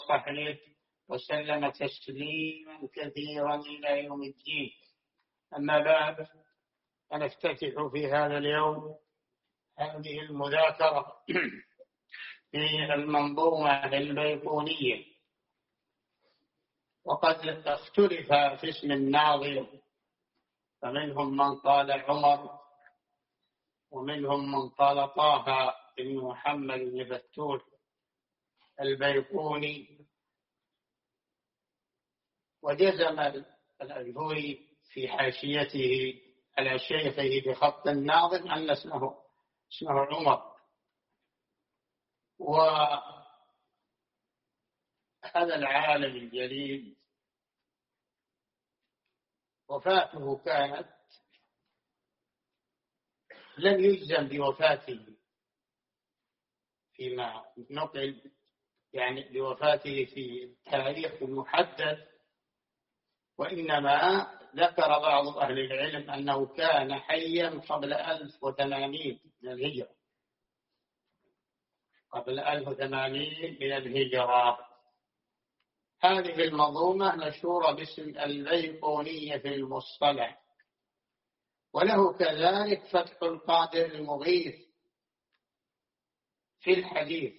وصحبه وسلم تسليما كثيرا إلى يوم الدين. أما بعد، فنفتتح في هذا اليوم هذه المذاكرة في المنظومة البيقونية. وقد اختلف في اسم الناظم، فمنهم من قال عمر، ومنهم من قال طه بن محمد بن بتول البيقوني. وجزم الأجهري في حاشيته على شيخه بخط الناظم أن اسمه عمر. وهذا العالم الجليل وفاته كانت لم يجزم بوفاته فيما نقل، يعني بوفاته في تاريخ محدد، وإنما ذكر بعض أهل العلم أنه كان حيا قبل 1080 من الهجرة، قبل 1080 من الهجرة. هذه المنظومة مشهورة باسم البيقونية في المصطلح، وله كذلك فتح القادر المغيث في الحديث،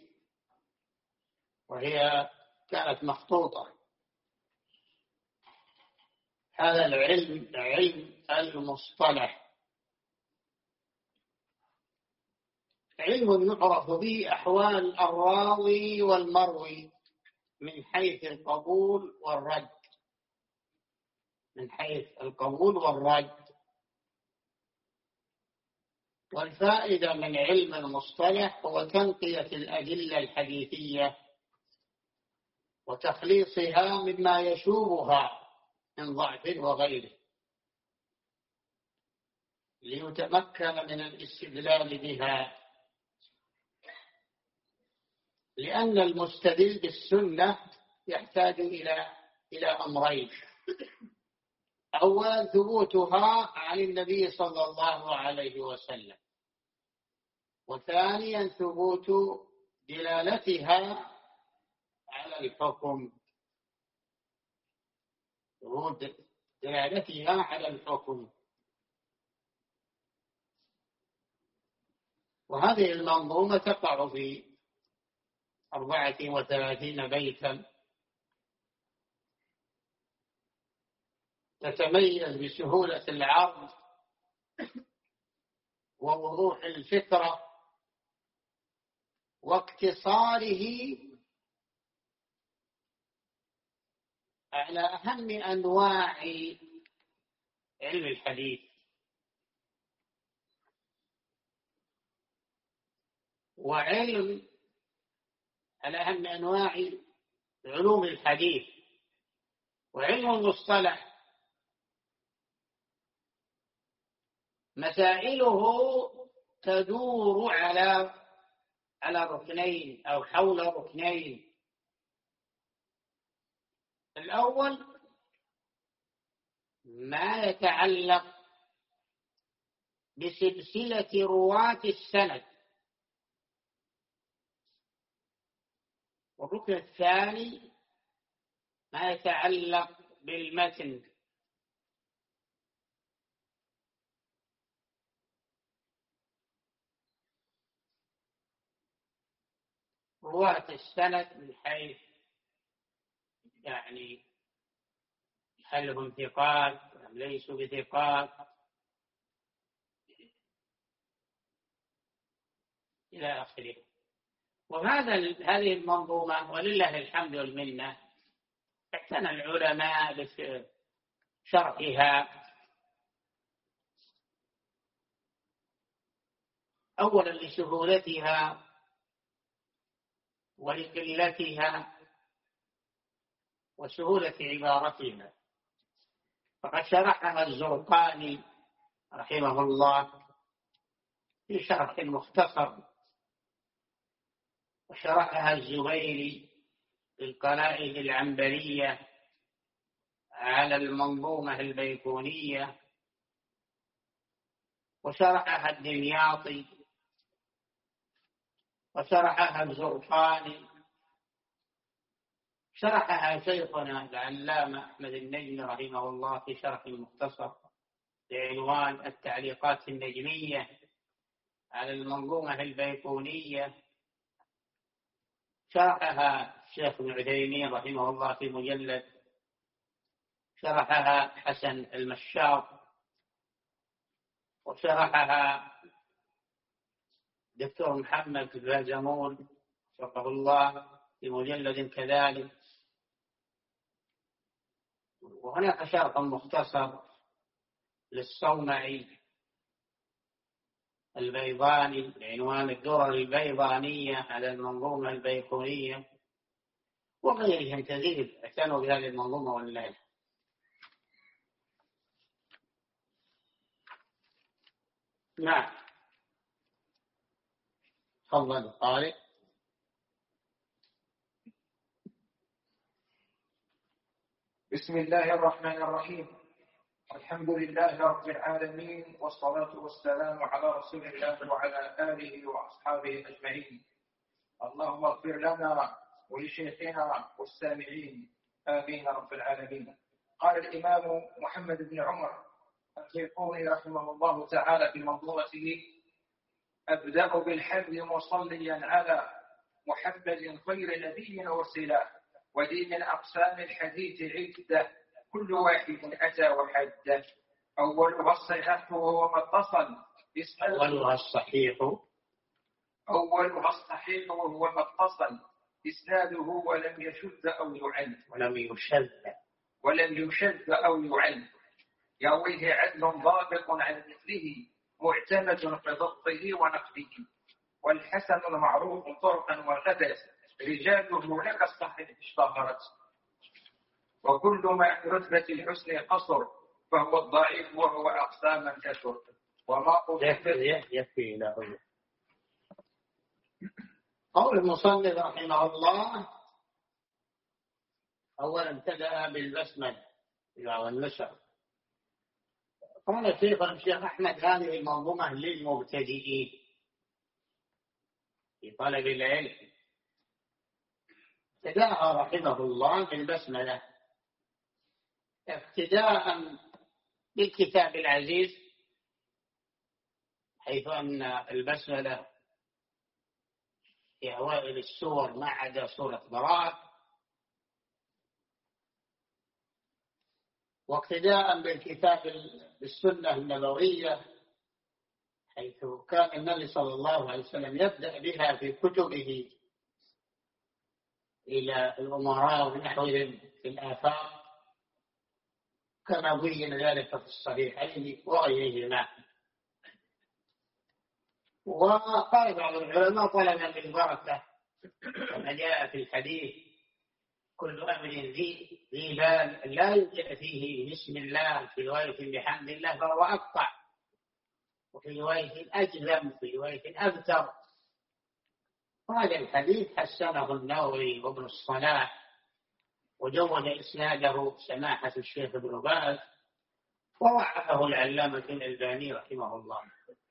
وهي كانت مخطوطة. هذا العلم علم المصطلح، علم يعرف به أحوال الراوي والمروي من حيث القبول والرد، من حيث القبول والرد. والفائدة من علم المصطلح هو تنقية الأدلة الحديثية وتخليصها مما يشوبها من ضعف وغيره، ليتمكن من الاستدلال بها. لأن المستدل بالسنة يحتاج إلى أمرين: أولا ثبوتها عن النبي صلى الله عليه وسلم، وثانيا ثبوت دلالتها على الحكم، ثبوت دلالتها على الحكم. وهذه المنظومة تقع في 34 بيتا، تتميز بسهولة العرض ووضوح الفكرة واقتصاره على أهم أنواع علم الحديث. وعلم على أهم أنواع علوم الحديث. وعلم المصطلح مسائله تدور على ركنين أو حول ركنين: الأول ما يتعلق بسلسلة رواة السند، والركن الثاني ما يتعلق بالمتن. رواة السند من حيث يعني هل هم ثقات أم ليسوا بثقات إلى آخره. هذه المنظومة ولله الحمد والمنة اعتنى العلماء بشرحها، أولا لسهولتها ولقلتها وسهولة عبارتها. فقد شرحها الزرقاني رحمه الله في شرح مختصر، وشرحها الزبيري في القلائد العنبرية على المنظومة البيقونية، وشرحها الدمياطي، وشرحها الزرقاني شرحها شيخنا العلامة أحمد النجمي رحمه الله في شرح مختصر بعنوان التعليقات النجمية على المنظومة البيقونية. شرحها الشيخ ابن عثيمين رحمه الله في مجلد، شرحها حسن المشاط، وشرحها دكتور محمد البازمون وفقه الله في مجلد كذلك. وهناك شرح مختصر للصومعي البيضاني بعنوان الدرر البيضانية على المنظومة البيقونية، وغيرهم كثير اعتنوا بهذه المنظومة والله. نعم، تفضل قارئ. بسم الله الرحمن الرحيم. الحمد لله رب العالمين، والصلاة والسلام على رسول الله وعلى آله وأصحابه أجمعين. اللهم اغفر لنا ولشيخنا والسامعين، آمين رب العالمين. قال الإمام محمد بن عمر البيقوني رحمه الله تعالى في منظومته: أبدأ بالحمد مصليا على محمد خير نبي أرسله، ودي من أقسام الحديث عدة، كل واحد أتى وحده. أولها الصحيح وهو ما اتصل إسناده ولم يشذ أو يعل يرويه عدل ضابط عن مثله، معتمد في ضبطه ونقده. والحسن المعروف طرقا وغدا، رجاله لك الصحيح اشتهرت. وكل ما رتبة الحسن قصر، فهو الضعيف وهو أقساما كثر. وما يكفي له قول المصنف رحمه الله. أولا ابتدأ بالبسملة والنشر. قال الشيخ أحمد: هذه المنظومة للمبتدئين في طلب العلم. ابتدأها رحمه الله بالبسملة ابتداء بالكتاب العزيز، حيث أن البسملة في أوائل السور ما عدا سورة براءة، واقتداء بالكتاب بالسنة النبوية، حيث كان النبي صلى الله عليه وسلم يبدأ بها في كتبه إلى الأمراء ونحوهم في الآفاق، كما بين ذلك في الصحيحين وغيرهما. وقال بعض العلماء: طلبا للبركة، كما جاء في الحديث: كل أمر ذي بال لا يبدأ فيه بسم الله، في رواية بحمد الله فهو أقطع، وفي رواية أجزم، وفي رواية أبتر. هذا الحديث حسنه النووي وابن الصلاح، وجود إسناده سماحة الشيخ ابن باز، ووعفه العلامة الألباني رحمه الله.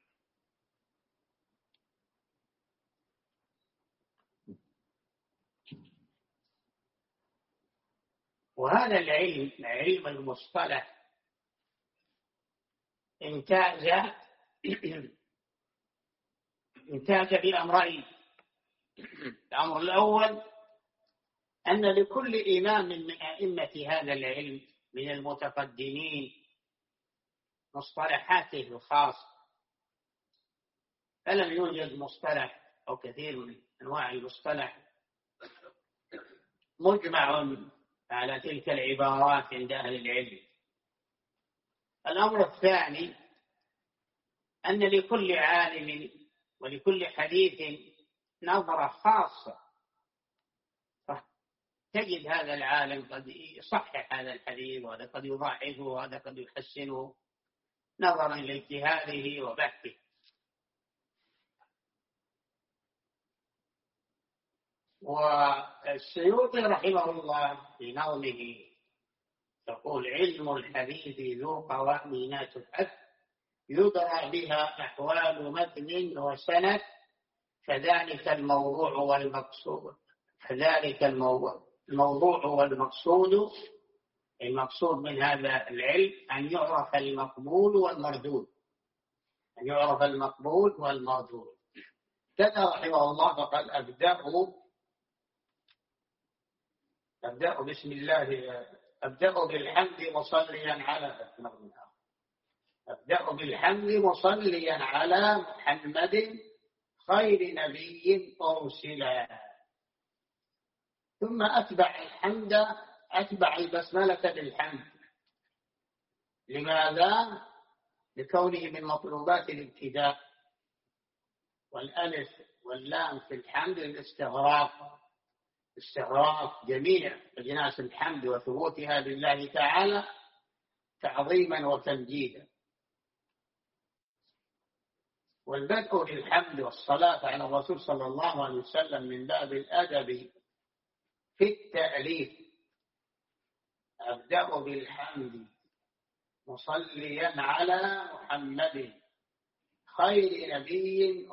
وهذا العلم، علم المصطلح، انتاج بأمرين. الأمر الأول أن لكل إمام من أئمة هذا العلم من المتقدمين مصطلحاته الخاصة، فلم يوجد مصطلح أو كثير من أنواع المصطلح مجمع على تلك العبارات عند أهل العلم. الأمر الثاني أن لكل عالم ولكل حديث نظرة خاصة، تجد هذا العالم قد يصحح هذا الحديث، وهذا قد يضعفه، وهذا قد يحسنه نظرا لاجتهاده وبحثه. والسيوطي رحمه الله في نظمه يقول: علم الحديث ذو قوانين تبحث، يدرى بها أحوال متن وسند، فذلك الموضوع والمقصود. الموضوع هو المقصود من هذا العلم أن يعرف المقبول والمردود، أن يعرف المقبول والمردود. كذا رحمه الله فقد أبدأ بسم الله، أبدأ بالحمد مصليا على محمد خير نبي أرسل. ثم أتبع البسملة بالحمد. لماذا؟ لكونه من مطلوبات الابتداء، والألف واللام في الحمد للاستغراق، استغراق جميع أجناس الحمد وثبوتها لله تعالى تعظيما وتمجيدا. والبدء بالحمد والصلاة على الرسول صلى الله عليه وسلم من باب الأدب في التأليف. أبدأ بالحمد مصليا على محمد خير نبي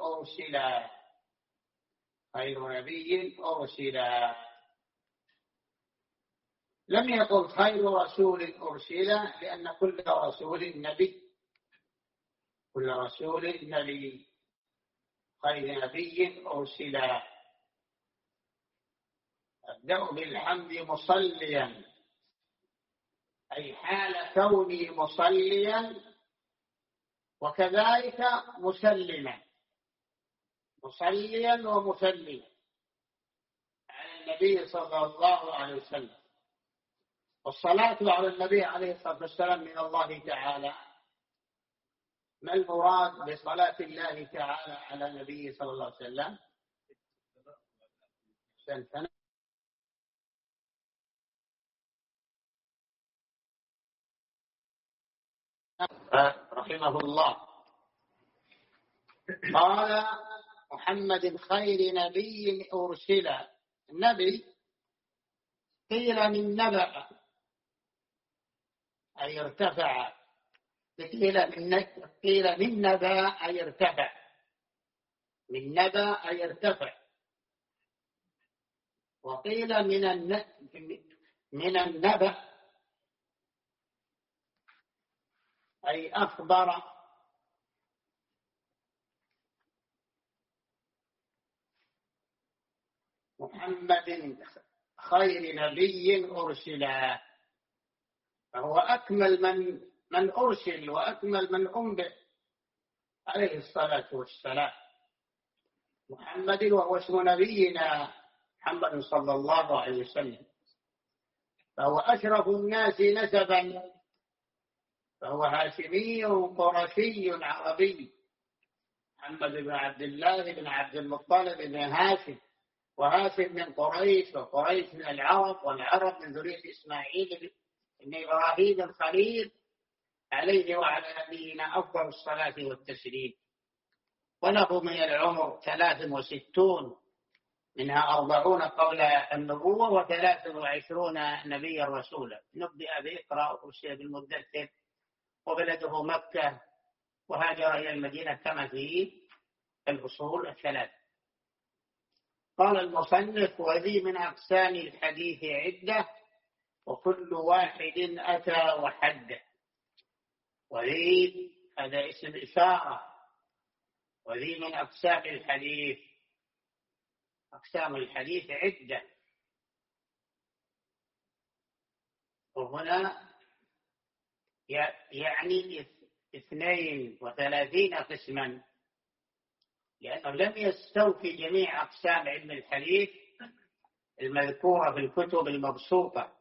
أرسل. لم يقل خير رسول أرسل، لأن كل رسول نبي، خير نبي أرسل. أبدأ بالحمد مصليا، أي حال كوني مصليا، وكذلك مسلما، مصليا ومسلما على النبي صلى الله عليه وسلم. والصلاة على النبي عليه الصلاة والسلام من الله تعالى. ما المراد بصلاة الله تعالى على النبي صلى الله عليه وسلم؟ رحمه الله قال محمد خير نبي أرسل. النبي قيل من نبأ أي ارتفع، قيل من نبأ أي ارتفع، من نبأ أي ارتفع، وقيل من النبأ أي أخبر. محمد خير نبي أرسل، فهو أكمل من أرسل وأكمل من أنبئ عليه الصلاة والسلام. محمد وهو اسم نبينا محمد صلى الله عليه وسلم، فهو أشرف الناس نسبا، فهو هاشمي قرشي عربي، محمد بن عبد الله بن عبد المطلب بن هاشم، وهاشم من قريش، وقريش من العرب، والعرب من ذرية إسماعيل بن إبراهيم الخليل عليه وعلى نبينا أفضل الصلاة والتسليم. وله من العمر 63، منها 40 قبل النبوة و23 نبيا رسولا. نبدأ بإقرأ وأرسل بالمدثر، وبلده مكة، وهاجر إلى المدينة كما في الأصول الثلاث. قال المصنف: وذي من أقسام الحديث عدة، وكل واحد أتى وحده. وذي هذا اسم إشارة، وذي من أقسام الحديث، أقسام الحديث عدة، وهنا يعني 32 قسما، لأنه لم يستوفي جميع أقسام علم الحديث المذكورة في الكتب المبسوطة.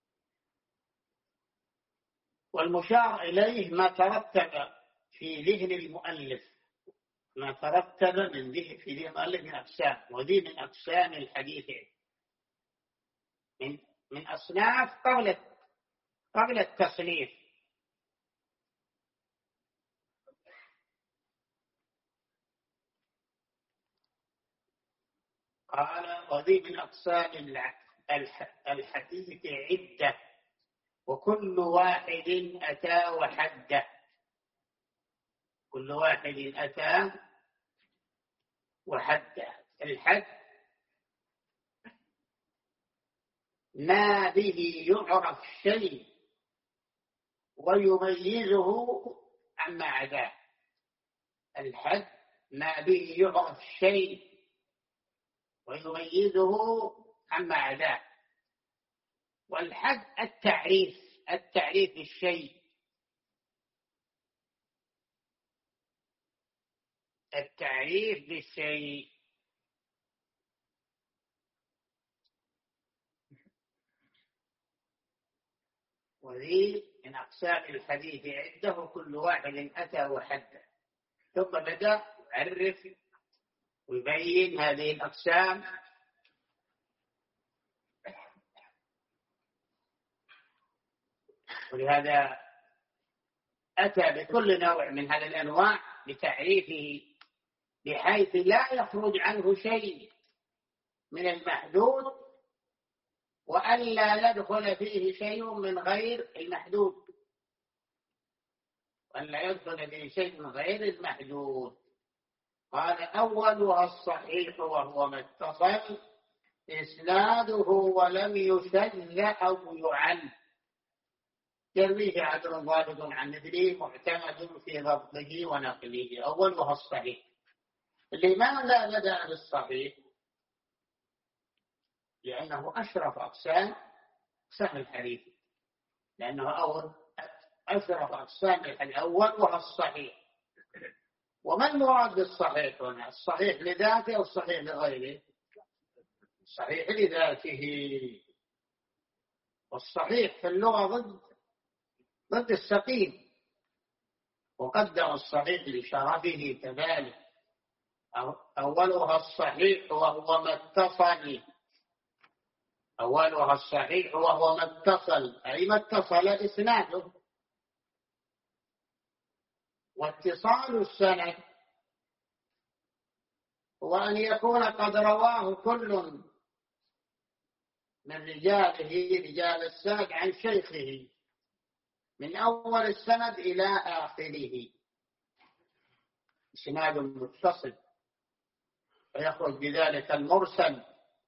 والمشار إليه ما ترتب في ذهن المؤلف، ما ترتب في ذهن المؤلف من أقسام. وذي من أقسام الحديث، من أصناف قبل التصنيف. قال: وذي من أقسام الحديث عدة، وكل واحد أتى وحده. كل واحد أتى وحده. الحد ما به يعرف شيء ويميزه عما عداه. الحد ما به يعرف شيء ويميزه عما عداه. والحد التعريف الشيء، التعريف بالشيء. وذي من أقسام الحديث عنده كل واحد أتى وحده، ثم بدأ يعرف ويبين هذه الأقسام. ولهذا أتى بكل نوع من هذه الأنواع بتعريفه بحيث لا يخرج عنه شيء من المحدود، وألا يدخل فيه شيء من غير المحدود، وألا يدخل فيه شيء من غير المحدود. قال: أولها الصحيح وهو ما اتصل إسناده ولم يشذ أو يعل، يرويه عدل ضابط عن مثله معتمد في ضبطه ونقله. أولها الصحيح. لماذا بدأ بالصحيح؟ لأنه أشرف أقسام الحديث، لأنه أشرف أقسام الأول وهو الصحيح. وما المراد بالصحيح هنا؟ الصحيح لذاته أو الصحيح لغيره؟ الصحيح لذاته. والصحيح في اللغة ضد السقيم، وقدر الصحيح لشرفه كذلك. أولها الصحيح وهو ما اتصل، أولها الصحيح وهو ما اتصل، أي ما اتصل إسناده. واتصال السند هو أن يكون قد رواه كل من رجاله رجال السند عن شيخه من أول السند إلى آخره، إسناد متصل، ويخرج بذلك المرسل،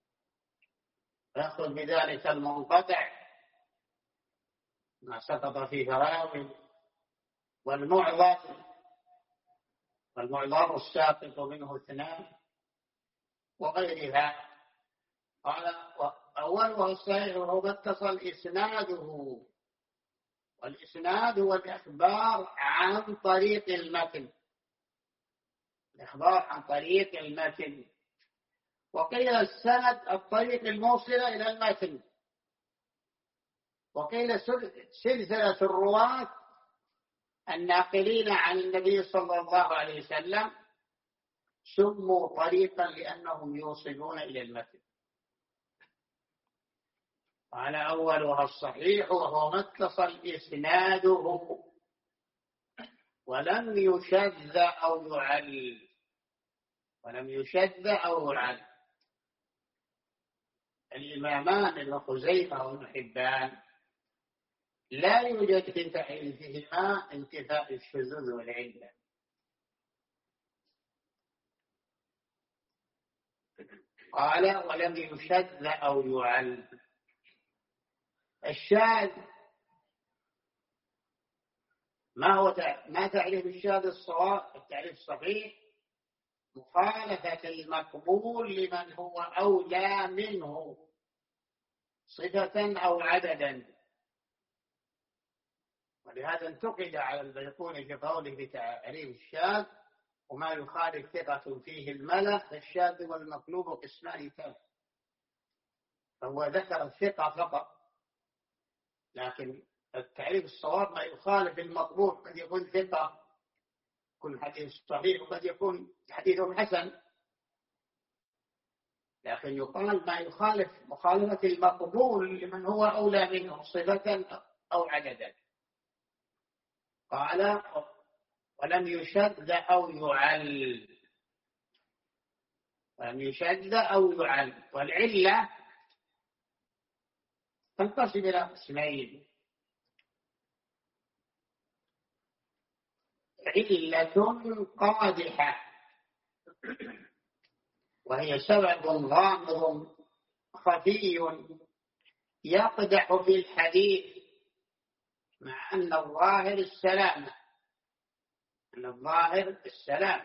ويخرج بذلك المنقطع ما سقط فيه راوي، والمعظم الساقط منه اثنان وغيرها. قال: أولها الصحيح وهو اتصل إسناده. والإسناد هو الإخبار عن طريق المتن، الإخبار عن طريق المتن. وقيل السند الطريق الموصلة إلى المتن، وقيل سلسلة الرواة الناقلين عن النبي صلى الله عليه وسلم سموا طريقا لأنهم يوصلون إلى المتن. قال: أولها الصحيح وهو ما اتصل إسناده ولم يشذ أو يعل. ولم يشذ أو يعل. الإمامان ابن خزيمة وابن حبان لا يوجد في تعريفهما انتفاء الشذوذ والعلة. قال: ولم يشذ أو يعل. الشاذ ما تعريف الشاذ الصواب؟ التعريف الصحيح مخالفة المقبول لمن هو أولى منه صفة أو عددا. ولهذا انتقد على البيقوني في قوله في تعريف الشاذ: وما يخالف ثقة فيه الملا فالشاذ والمقلوب قسمان ثلاث. فهو ذكر الثقة فقط، لكن التعريف الصواب ما يخالف المقبول. قد يكون ثقة كل حديث صحيح، وقد يكون حديث حسن، لكن يقال ما يخالف مخالفة المقبول لمن هو أولى منه صفة أو عددا. قال: ولم يشذ أو يعل. ولم يشذ أو يعل. والعلة تنقسم إلى قسمين: علة قادحة، وهي سبب غامض خفي يقدح في الحديث مع أن الظاهر السلامة، أن الظاهر السلام.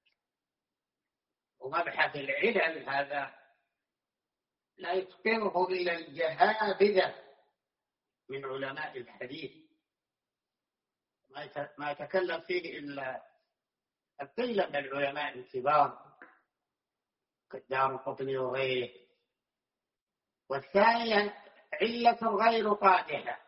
ومبحث العلل هذا لا يتقنه إلا الجهابذة من علماء الحديث، ما يتكلم فيه إلا القلة من العلماء الكبار كالدارقطني وغيره. والثانية علة غير قادحة،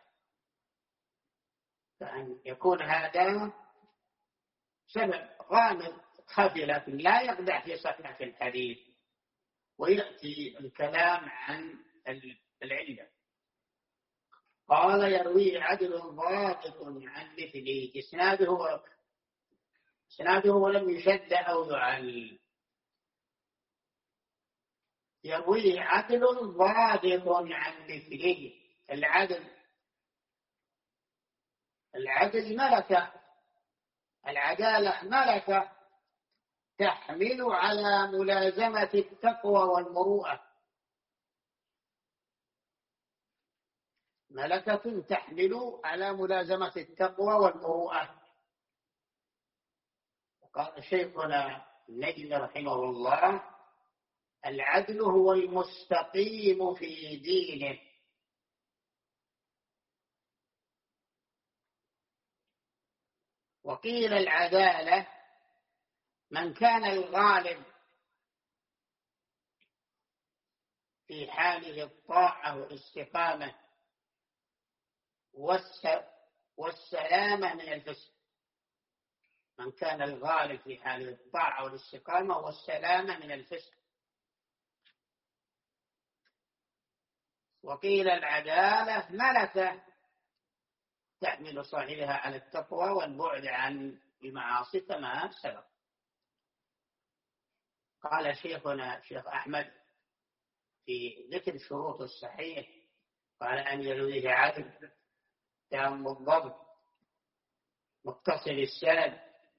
فأن يكون هذا سبب غامض خفي لكن لا يقدح في صحة الحديث، ويأتي الكلام عن العلة. قال يروي عدل ضابط عن مثله إسناده ولم يشد أو يعل. يروي عدل ضابط عن مثله. العدل ملكة، العدالة ملكة تحمل على ملازمة التقوى والمروءة، ملكة تحمل على ملازمة التقوى والمروءة. وقال شيخنا النجم رحمه الله: العدل هو المستقيم في دينه. وقيل العدالة من كان الغالب في حاله الطاعة والاستقامة والسلامة من الفسق، من كان الغالب في حاله الطاعة والاستقامة والسلامة من الفسق. وقيل العدالة ملكة تحمل صاحبها على التقوى والبعد عن المعاصي كما سبق. قال شيخنا الشيخ أحمد في ذكر شروط الصحيح، قال أن يرويه عدل تام الضبط متصل السند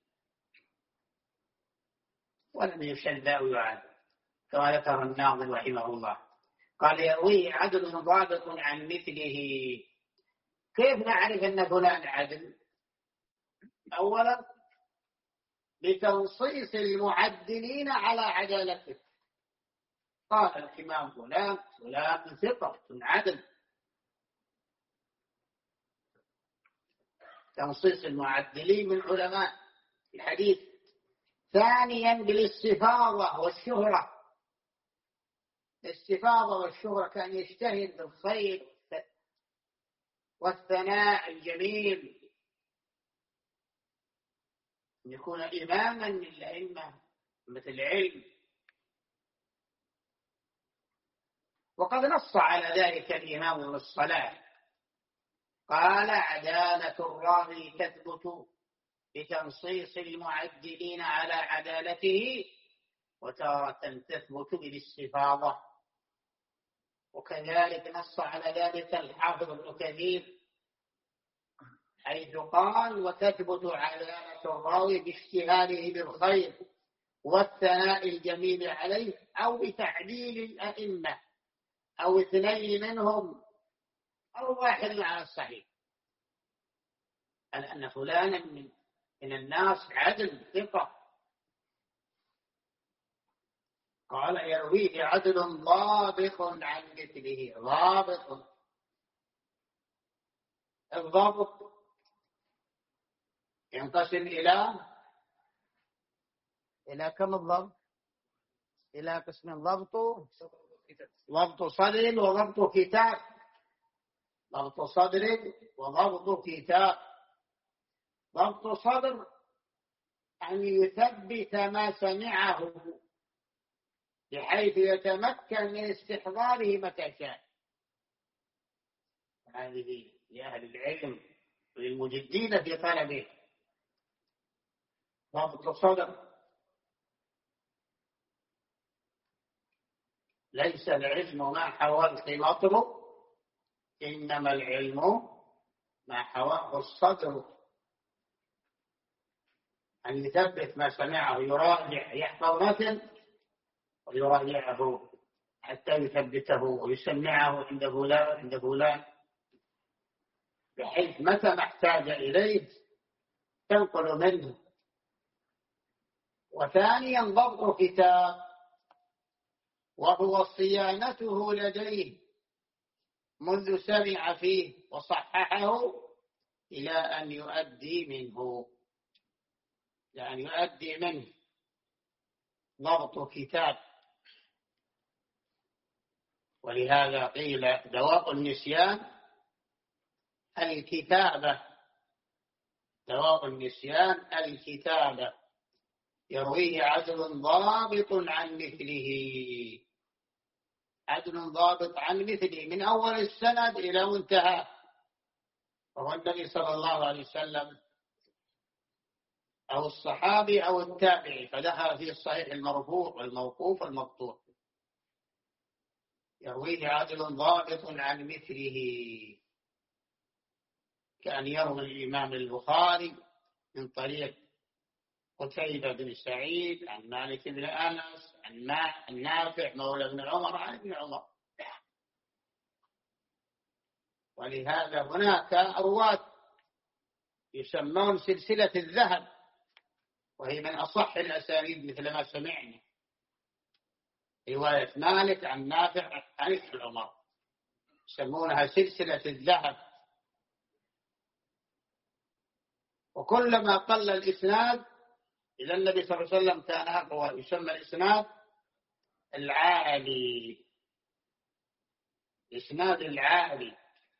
ولم يشد أو يعاد، كما ذكر الناظم رحمه الله. قال يرويه عدل ضابط عن مثله. كيف نعرف أن فلان عدل؟ أولا بتنصيص المعدلين على عدالته. قال الإمام فلان ثقة عدل، تنصيص المعدلين من علماء الحديث. ثانيا بالاستفاضة والشهرة. الاستفاضة والشهرة كان يجتهد بالخير والثناء الجميل، أن يكون إماما للأئمة مثل العلم. وقد نص على ذلك الإمام ابن الصلاح، قال عدالة الراوي تثبت بتنصيص المعدلين على عدالته، وتارة تثبت بالاستفاضة. وكذلك نص على ذلك الحافظ ابن كثير حيث قال وتثبت عدالة الراوي باشتغاله بالخير والثناء الجميل عليه، أو بتعديل الأئمة أو اثنين منهم أو واحد على الصحيح، أن فلانا من الناس عدل ثقة. قال يرويه عدل ضابط عن مثله. ضابط، الضابط ينقسم إلى كم الضبط؟ إلى قسم الضبط: ضبط صدر وضبط كتاب. ضبط صدر وضبط كتاب. ضبط صدر أن يثبت ما سمعه بحيث يتمكن من استحضاره متى شاء. هذه لأهل العلم وللمجدين في طلبه. ضبط صدر. ليس العلم ما حواه المطر، إنما العلم ما حواه الصدر. أن يثبت ما سمعه، يراجع، يحفظ متن ويراجعه حتى يثبته ويسمعه عند فلان عند فلان، بحيث متى ما احتاج إليه تنقل منه. وثانيا ضبط كتاب، وهو صيانته لديه منذ سمع فيه وصححه إلى أن يؤدي منه، يعني يؤدي منه. ضبط كتاب. ولهذا قيل دواء النسيان الكتابة، دواء النسيان الكتابة، يرويه عدل ضابط عن مثله، عدل ضابط عن مثله من أول السند إلى منتهى، وهو النبي صلى الله عليه وسلم أو الصحابي أو التابعي، فدخل فيه الصحيح المرفوع والموقوف والمقطوع. يرويه عدل ضابط عن مثله، كأن يروي الإمام البخاري من طريق قتيبة بن سعيد عن مالك بن أنس عن نافع مولى بن عمر عن ابن عمر. ولهذا هناك رواة يسمون سلسلة الذهب، وهي من أصح الأسانيد مثل ما سمعنا، رواية مالك عن نافع عن ابن عمر، يسمونها سلسلة الذهب. وكلما قل الإسناد إلى النبي صلى الله عليه وسلم كان أقوى، يسمى الإسناد العالي، الإسناد العالي.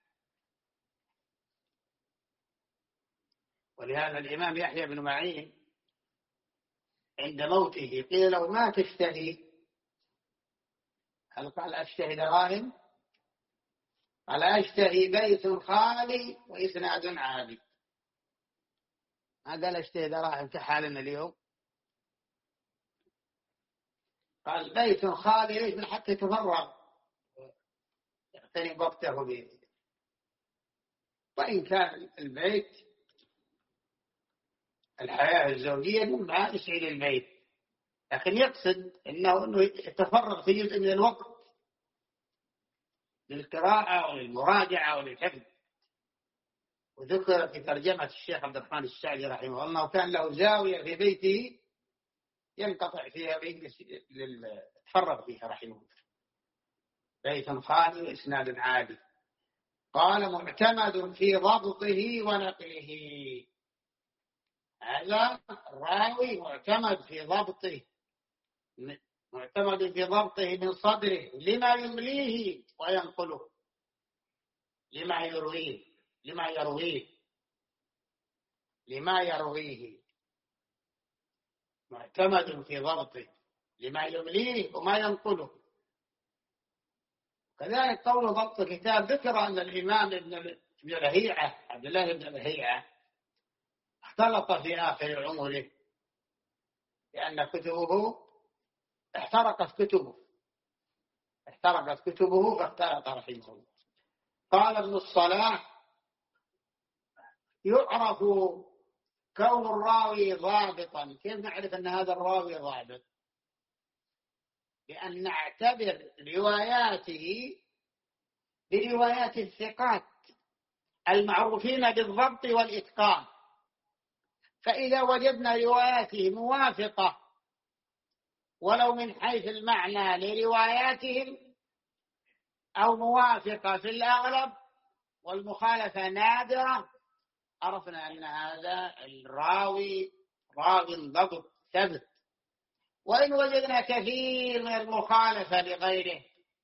ولهذا الإمام يحيى بن معين عند موته قيل له ما تشتهي؟ هل قال أشتهي دراهم؟ قال أشتهي بيت خالي وإسناد عالي. ما قال أشتهي دراهم كحالنا اليوم، قال بيت خالي من حتى يتفرغ يعتني وقته به. وإن كان البيت الحياة الزوجية مما يسعد البيت، لكن يقصد أنه يتفرغ في جزء من الوقت للقراءة وللمراجعة وللحفظ. وذكر في ترجمة الشيخ عبد الرحمن السعدي رحمه الله وكان له زاوية في بيته ينقطع فيها يتفرغ فيها رحمه الله، بيت خالي وإسناد عالي. قال معتمد في ضبطه ونقله، هذا الراوي معتمد في ضبطه، معتمد في ضبطه من صدره لما يمليه وينقله، لما يرويه معتمد في ضبطه لما يمليه وما ينقله. كذلك قول ضبط كتاب، ذكر أن الإمام ابن لهيعة عبد الله بن لهيعة اختلط في آخر عمره لأن كتبه احترقت كتبه فاختلط رحمه الله. قال ابن الصلاح يعرف كون الراوي ضابطا. كيف نعرف أن هذا الراوي ضابط؟ بأن نعتبر رواياته بروايات الثقات المعروفين بالضبط والإتقان، فإذا وجدنا رواياته موافقة ولو من حيث المعنى لرواياتهم أو موافقة في الأغلب والمخالفة نادرة، عرفنا أن هذا الراوي راوي ضبط ثبت. وإن وجدنا كثير من المخالفة لغيره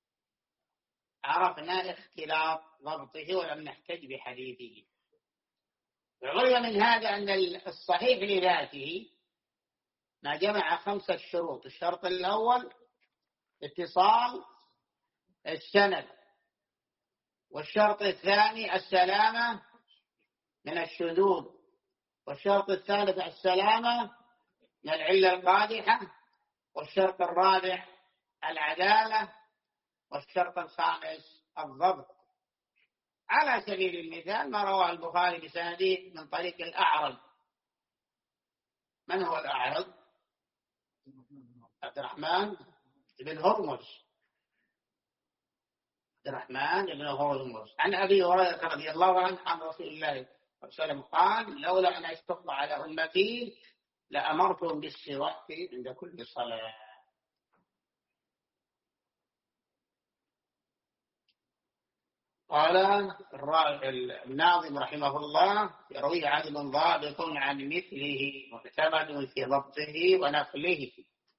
عرفنا اختلاط ضبطه ولم نحتج بحديثه. وعلم من هذا أن الصحيح لذاته ما جمع 5 شروط. الشرط الأول اتصال السند، والشرط الثاني السلامة من الشذوذ، والشرط الثالث السلامة من العلة القادحة، والشرط الرابع العدالة، والشرط الخامس الضبط. على سبيل المثال ما رواه البخاري بسنده من طريق الأعرج. من هو الأعرج؟ عبد الرحمن بن هرمز الرحمن بن هرمز عن أبي هريرة رضي الله عنه عن رسول الله صلى الله عليه وسلم قال: لولا أن أشق على أمتي لأمرتهم بالسواك عند كل صلاة. قال الناظم رحمه الله: يروي عدل ضابط عن مثله معتمد في ضبطه ونقله.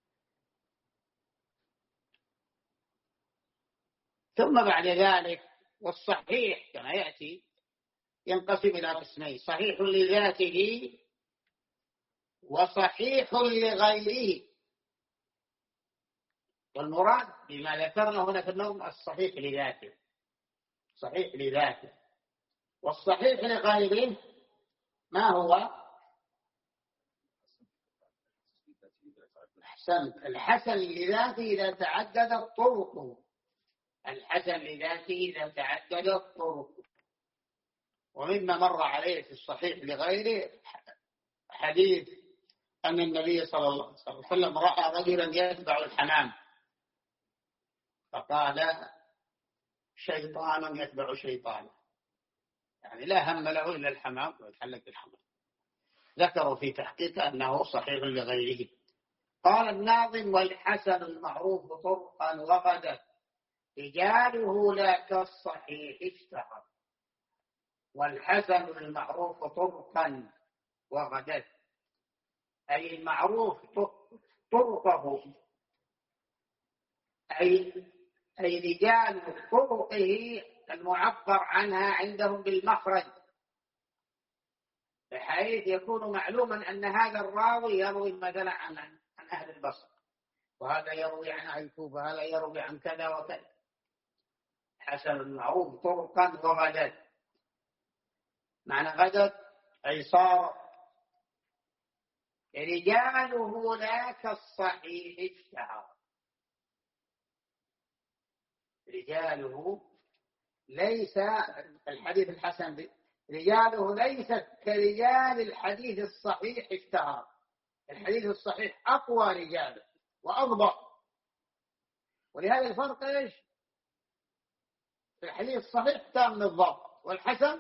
ثم بعد ذلك والصحيح كما يأتي ينقسم إلى قسمين: صحيح لذاته وصحيح لغيره. والمراد بما ذكرنا هنا في النوم الصحيح لذاته، صحيح لذاته. والصحيح لغيره ما هو؟ الحسن لذاته إذا تعددت طرقه، الحسن لذاته إذا تعددت طرقه. ومما مر عليه في الصحيح لغيره حديث أن النبي صلى الله عليه وسلم رأى رجلا يتبع الحمام فقال: شيطان يتبع شيطانا، يعني لا هم له إلا الحمام ويتحلق بالحمام. ذكروا في تحقيق أنه صحيح لغيره. قال الناظم: والحسن المعروف طرقا وغدا رجاله لا كالصحيح اشتهر. والحسن المعروف طرقا وغدا أي المعروف طرقه، أي رجال طرقه المعبر عنها عندهم بالمخرج، بحيث يكون معلوما أن هذا الراوي يروي مثلا عن أهل البصر، وهذا يروي عن أهل الكوفة، وهذا يروي عن كذا وكذا. حسن المعروف طرقا وغدت، معنى غدت أي صار رجاله لا كالصحيح اشتهر. رجاله ليس الحديث الحسن رجاله ليست كرجال الحديث الصحيح اشتهر. الحديث الصحيح أقوى رجاله وأضبط، ولهذا الفرق إيش؟ في الحديث الصحيح تام الضبط، والحسن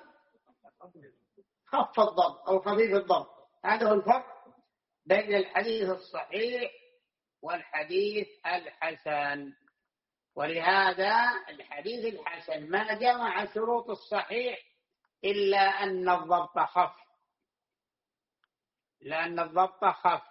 خف الضبط أو خفيف الضبط. هذا هو الفرق بين الحديث الصحيح والحديث الحسن. ولهذا الحديث الحسن ما جمع شروط الصحيح إلا أن الضبط خف، لأن الضبط خف.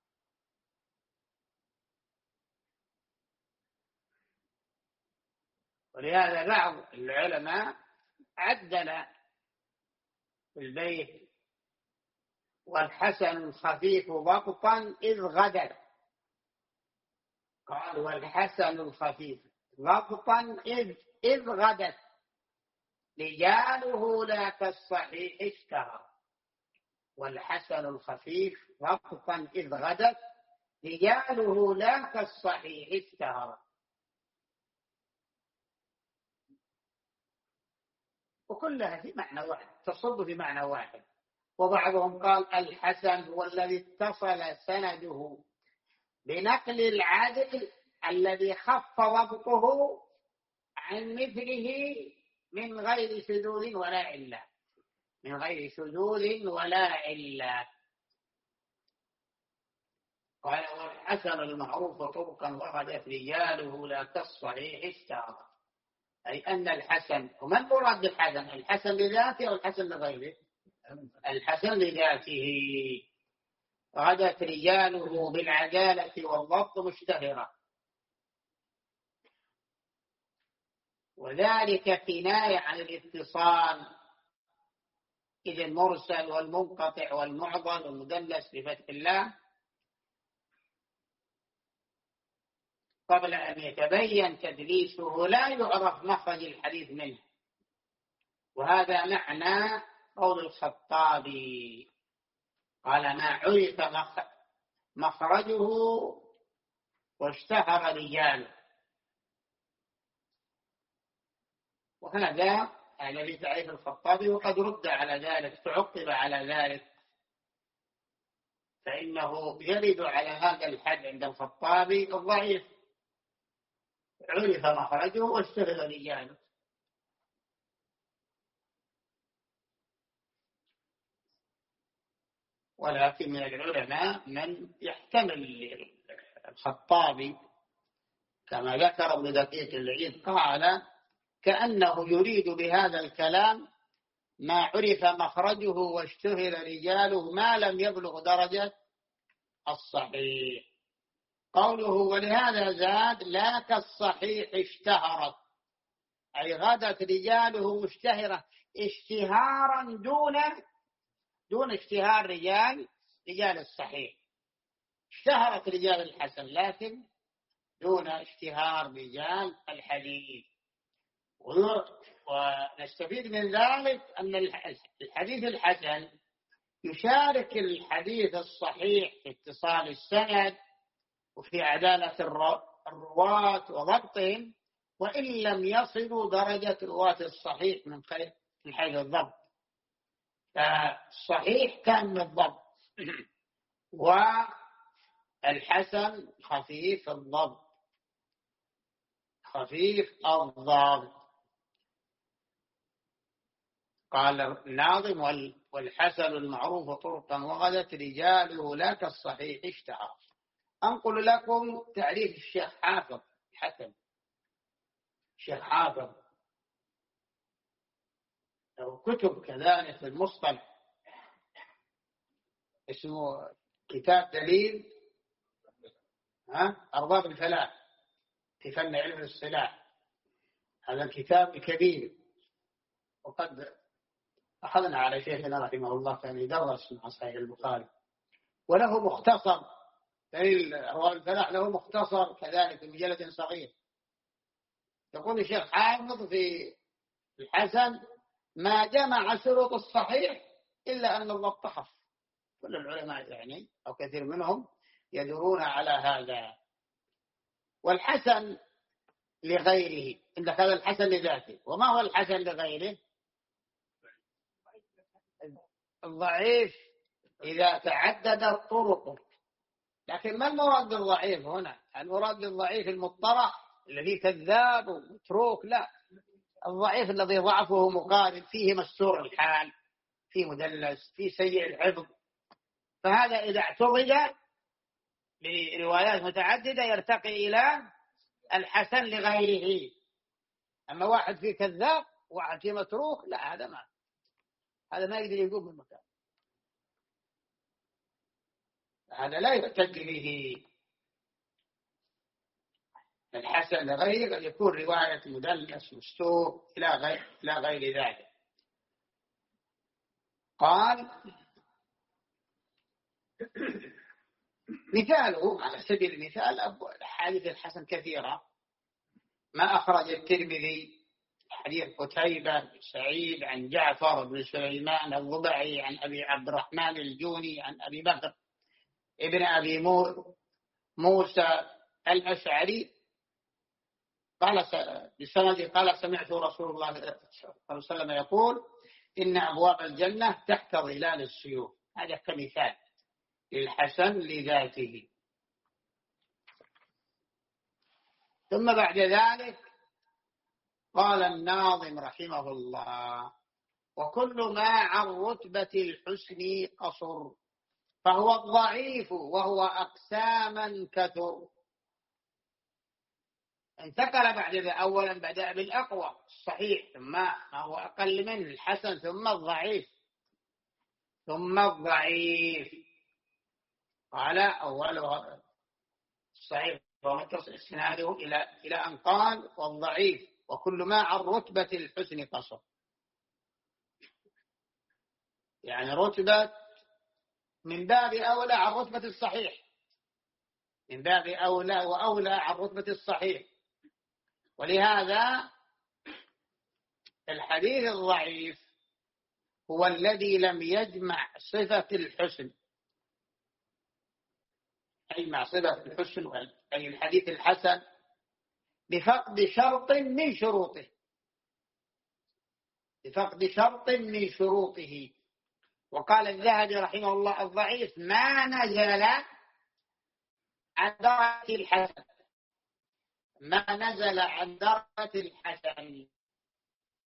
ولهذا بعض العلماء عدل في البيت: والحسن الخفيف ضبطا إذ غدت. قال: والحسن الخفيف ضبطا إذ غدت رجاله لا كالصحيح اشتهر. والحسن الخفيف ضبطا إذ غدت رجاله لا كالصحيح اشتهر. وكلها في معنى واحد، تصب في معنى واحد. وبعضهم قال: الحسن هو الذي اتصل سنده بنقل العدل الذي خف ضبطه عن مثله من غير شذوذ ولا علة، من غير شذوذ ولا علة. قال: والحسن المعروف طرقا وغدت رجاله لا كالصحيح اشتهر. أي أن الحسن، وما المراد بالحسن؟ الحسن لذاته أو الحسن لغيره؟ الحسن لذاته. غدت رجاله بالعدالة والضبط مشتهرة، وذلك كناية عن الاتصال، إذ المرسل والمنقطع والمعضل والمدلس بفتح الله قبل أن يتبين تدليسه لا يعرف مخرج الحديث منه. وهذا معنى قول الخطابي: قال: ما عرف مخرجه واشتهر رجاله. وهذا الذي تعرف الخطابي، وقد رد على ذلك، تعقب على ذلك، فإنه يرد على هذا الحد عند الخطابي الضعيف: عرف مخرجه واشتهر رجاله. ولكن من العلماء من يحتمل. الخطابي كما ذكر ابن دقيق العيد قال كأنه يريد بهذا الكلام ما عرف مخرجه واشتهر رجاله ما لم يبلغ درجة الصحيح. قوله ولهذا زاد لا كالصحيح اشتهرت، أي غدت رجاله مشتهرة اشتهارا دون اشتهار رجال الصحيح. اشتهرت رجال الحسن لكن دون اشتهار رجال الحديث. ونستفيد من ذلك أن الحديث الحسن يشارك الحديث الصحيح في اتصال السند وفي عدالة الرواة وضبطهم، وإن لم يصلوا درجة رواة الصحيح من حيث الضبط. فالصحيح كان الضبط والحسن خفيف الضبط. قال الناظم والحسن المعروف طرقا وغدت رجاله لا كالصحيح اشتهر. أنقل لكم تعريف الشيخ حافظ حسن. الشيخ حافظ له كتب كذلك في المصطلح، اسمه كتاب دليل أرباب الفلاح في فن علم الاصطلاح. هذا الكتاب كبير، وقد أخذنا على شيخنا رحمه الله كان يدرس مع صحيح البخاري، وله مختصر دليل أرباب الفلاح، له مختصر كذلك بمجلد صغير. يقول الشيخ حافظ في الحسن ما جمع شروط الصحيح إلا أن الضبط خف. كل العلماء يعني أو كثير منهم يدورون على هذا. والحسن لغيره، عندك هذا الحسن لذاته. وما هو الحسن لغيره؟ الضعيف إذا تعددت طرقه. لكن ما المراد بالضعيف هنا؟ المراد بالضعيف المضطرح الذي كذاب ومتروك؟ لا، الضعيف الذي ضعفه مقارب، فيه مستور الحال، فيه مدلس، فيه سيء الحفظ. فهذا إذا اعتضد بروايات متعددة يرتقي إلى الحسن لغيره. أما واحد فيه كذاب وواحد فيه متروك، لا، هذا ما يقدر يقوم من مكان، هذا لا يحتج به. الحسن لغيره قد يكون رواية مدلس مستور إلى غير ذلك. قال مثاله على سبيل المثال أحاديث الحسن كثيرة. ما أخرج الترمذي حديث قتيبة بن سعيد عن جعفر بن سليمان الضبعي عن أبي عبد الرحمن الجوني عن أبي بكر ابن أبي موسى الأشعري قال بسند قال سمعت رسول الله صلى الله عليه وسلم يقول إن أبواب الجنة تحت ظلال السيوف. هذا كمثال للحسن لذاته. ثم بعد ذلك قال الناظم رحمه الله وكل ما عن رتبة الحسن قصر فهو الضعيف وهو أقساما كثر. انتقل بعد ذلك أولا بدأ بالأقوى الصحيح، ثم ما هو أقل منه الحسن، ثم الضعيف، ثم الضعيف. قال أوله الصحيح ومتصل إسناده إلى أن قال والضعيف وكل ما عن رتبة الحسن قصر. يعني رتبة من باب أولى عن رتبة الصحيح، من باب أولى وأولى عن رتبة الصحيح. ولهذا الحديث الضعيف هو الذي لم يجمع صفة الحسن، أي مع صفة الحسن، أي الحديث الحسن بفقد شرط من شروطه، بفقد شرط من شروطه. وقال الذهبي رحمه الله الضعيف ما نزل عن درجة الحسن، ما نزل عن درجة الحسن،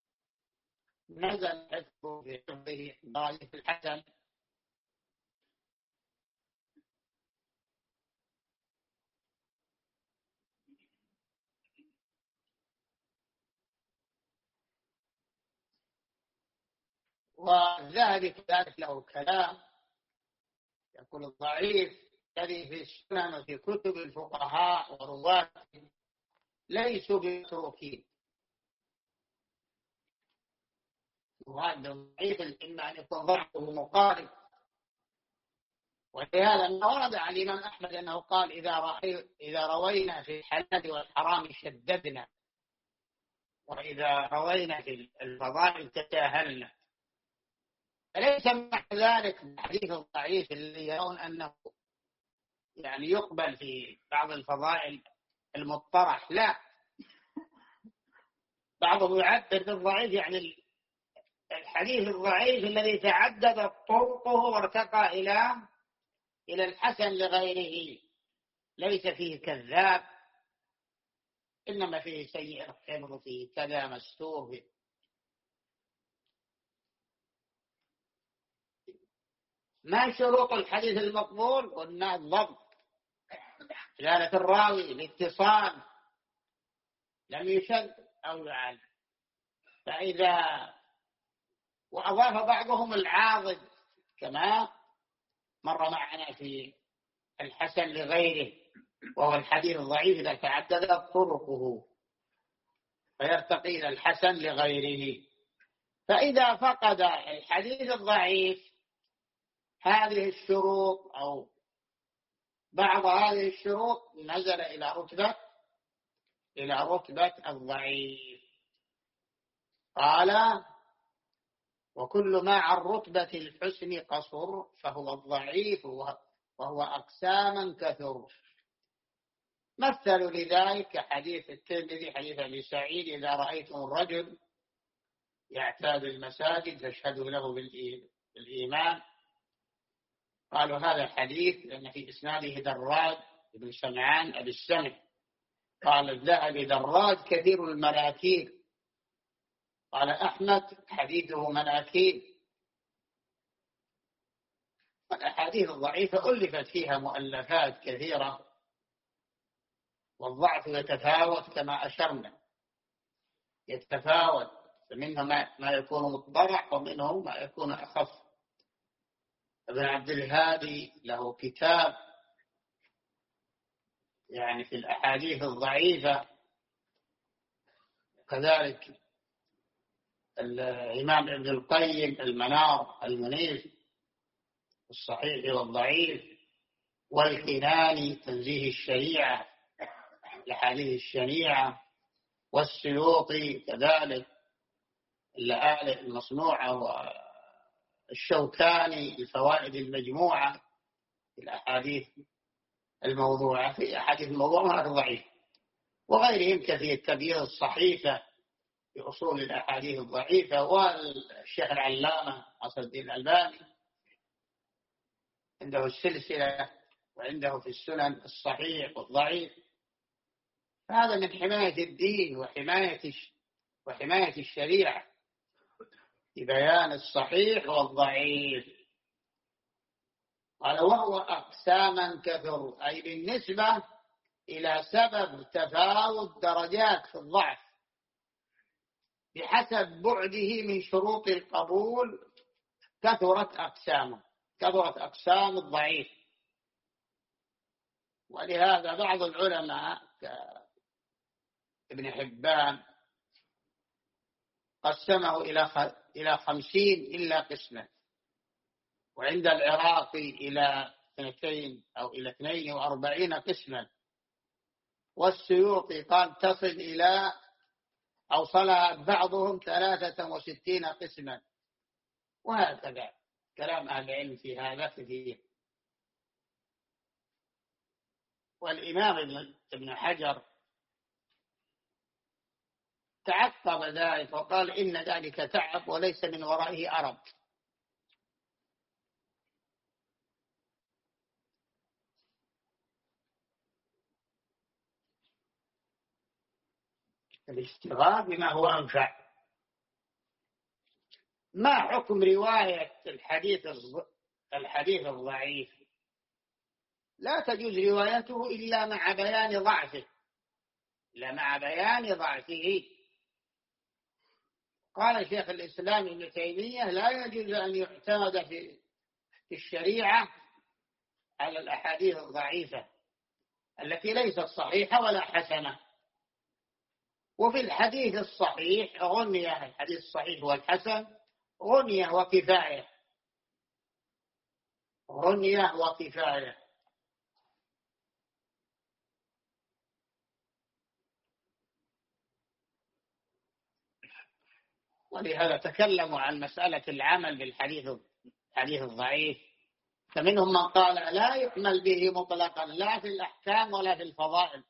نزل حفظه في حفظه درجة الحسن. والذهبي كذلك له كلام، يقول الضعيف الذي في السنن وفي كتب الفقهاء ورواة ليسوا بمتروكين. وهذا ضعيف إما أن يكون ضعفه مقارب، ولهذا ما ورد عن الإمام أحمد أنه قال إذا روينا في الحلال والحرام شددنا، وإذا روينا في الفضائل تساهلنا. فليس مع ذلك الحديث الضعيف اللي يرون أنه يعني يقبل في بعض الفضائل المطرح، لا، بعضهم يعبر بالضعيف يعني الحديث الضعيف الذي تعددت طرقه وارتقى إلى الحسن لغيره، ليس فيه كذاب، إنما فيه سيء الحفظ، فيه كذا مستور فيه. ما شروط الحديث المقبول؟ قلنا الضبط، دلالة الراوي، الاتصال، لم يشد أو يعل. فإذا وأضاف بعضهم العاضد كما مر معنا في الحسن لغيره، وهو الحديث الضعيف إذا تعددت طرقه فيرتقي إلى الحسن لغيره. فإذا فقد الحديث الضعيف هذه الشروط أو بعض هذه الشروط نزل إلى رتبة الضعيف. قال: وكل ما عن رتبة الحسن قصر فهو الضعيف، وهو أقساما كثر. مثلوا لذلك حديث الترمذي، حديث أبي سعيد: إذا رأيتم الرجل يعتاد المساجد فاشهدوا له بالإيمان. قالوا هذا حديث لأن في إسناده دراج بن سمعان أبي السمع. قال الذهبي: دراج كثير المناكير. قال أحمد: حديثه مناكير. والأحاديث الضعيفة ألفت فيها مؤلفات كثيرة، والضعف يتفاوت كما أشرنا، يتفاوت، فمنه ما يكون مطبرع ومنه ما يكون أخف. ابن عبد الهادي له كتاب يعني في الأحاديث الضعيفة، كذلك الإمام ابن القيم المنار المنير الصحيح والضعيف، والكناني تنزيه الشريعة الأحاديث الشنيعة، والسيوطي كذلك اللآلئ المصنوعة، والشوكاني الفوائد المجموعة في الأحاديث الموضوعة، في أحاديث الموضوعة ضعيف، وغيرهم كثير، تبيين الصحيفة في أصول الأحاديث الضعيفة، والشيخ العلامة ناصر الدين الألباني عنده السلسلة، وعنده في السنن الصحيح والضعيف. هذا من حماية الدين وحماية الشريعة في بيان الصحيح والضعيف. قال: وهو أقساما كثر، أي بالنسبة إلى سبب تفاوت درجات في الضعف بحسب بعده من شروط القبول، كثرت أقسام الضعيف. ولهذا بعض العلماء كابن حبان قسمه إلى 50 إلا قسما، وعند العراقي إلى 2 أو إلى 42 قسما، والسيوطي قال تصل إلى أوصلها بعضهم 63 قسما، وهكذا كلام أهل العلم في هذا كثير. والإمام ابن حجر تعقب ذلك وقال: إن ذلك تعب وليس من ورائه أرب. الاشتغال بما هو أنفع. ما حكم رواية الحديث الضعيف؟ لا تجوز روايته إلا مع بيان ضعفه، قال شيخ الإسلام ابن تيمية: لا يجوز أن يعتمد في الشريعة على الأحاديث الضعيفة التي ليست صحيحة ولا حسنة. وفي الحديث الصحيح غنية، الحديث الصحيح والحسن غنية وكفاية، غنية وكفاية. ولهذا تكلموا عن مسألة العمل بالحديث الضعيف، فمنهم من قال لا يعمل به مطلقا لا في الأحكام ولا في الفضائل،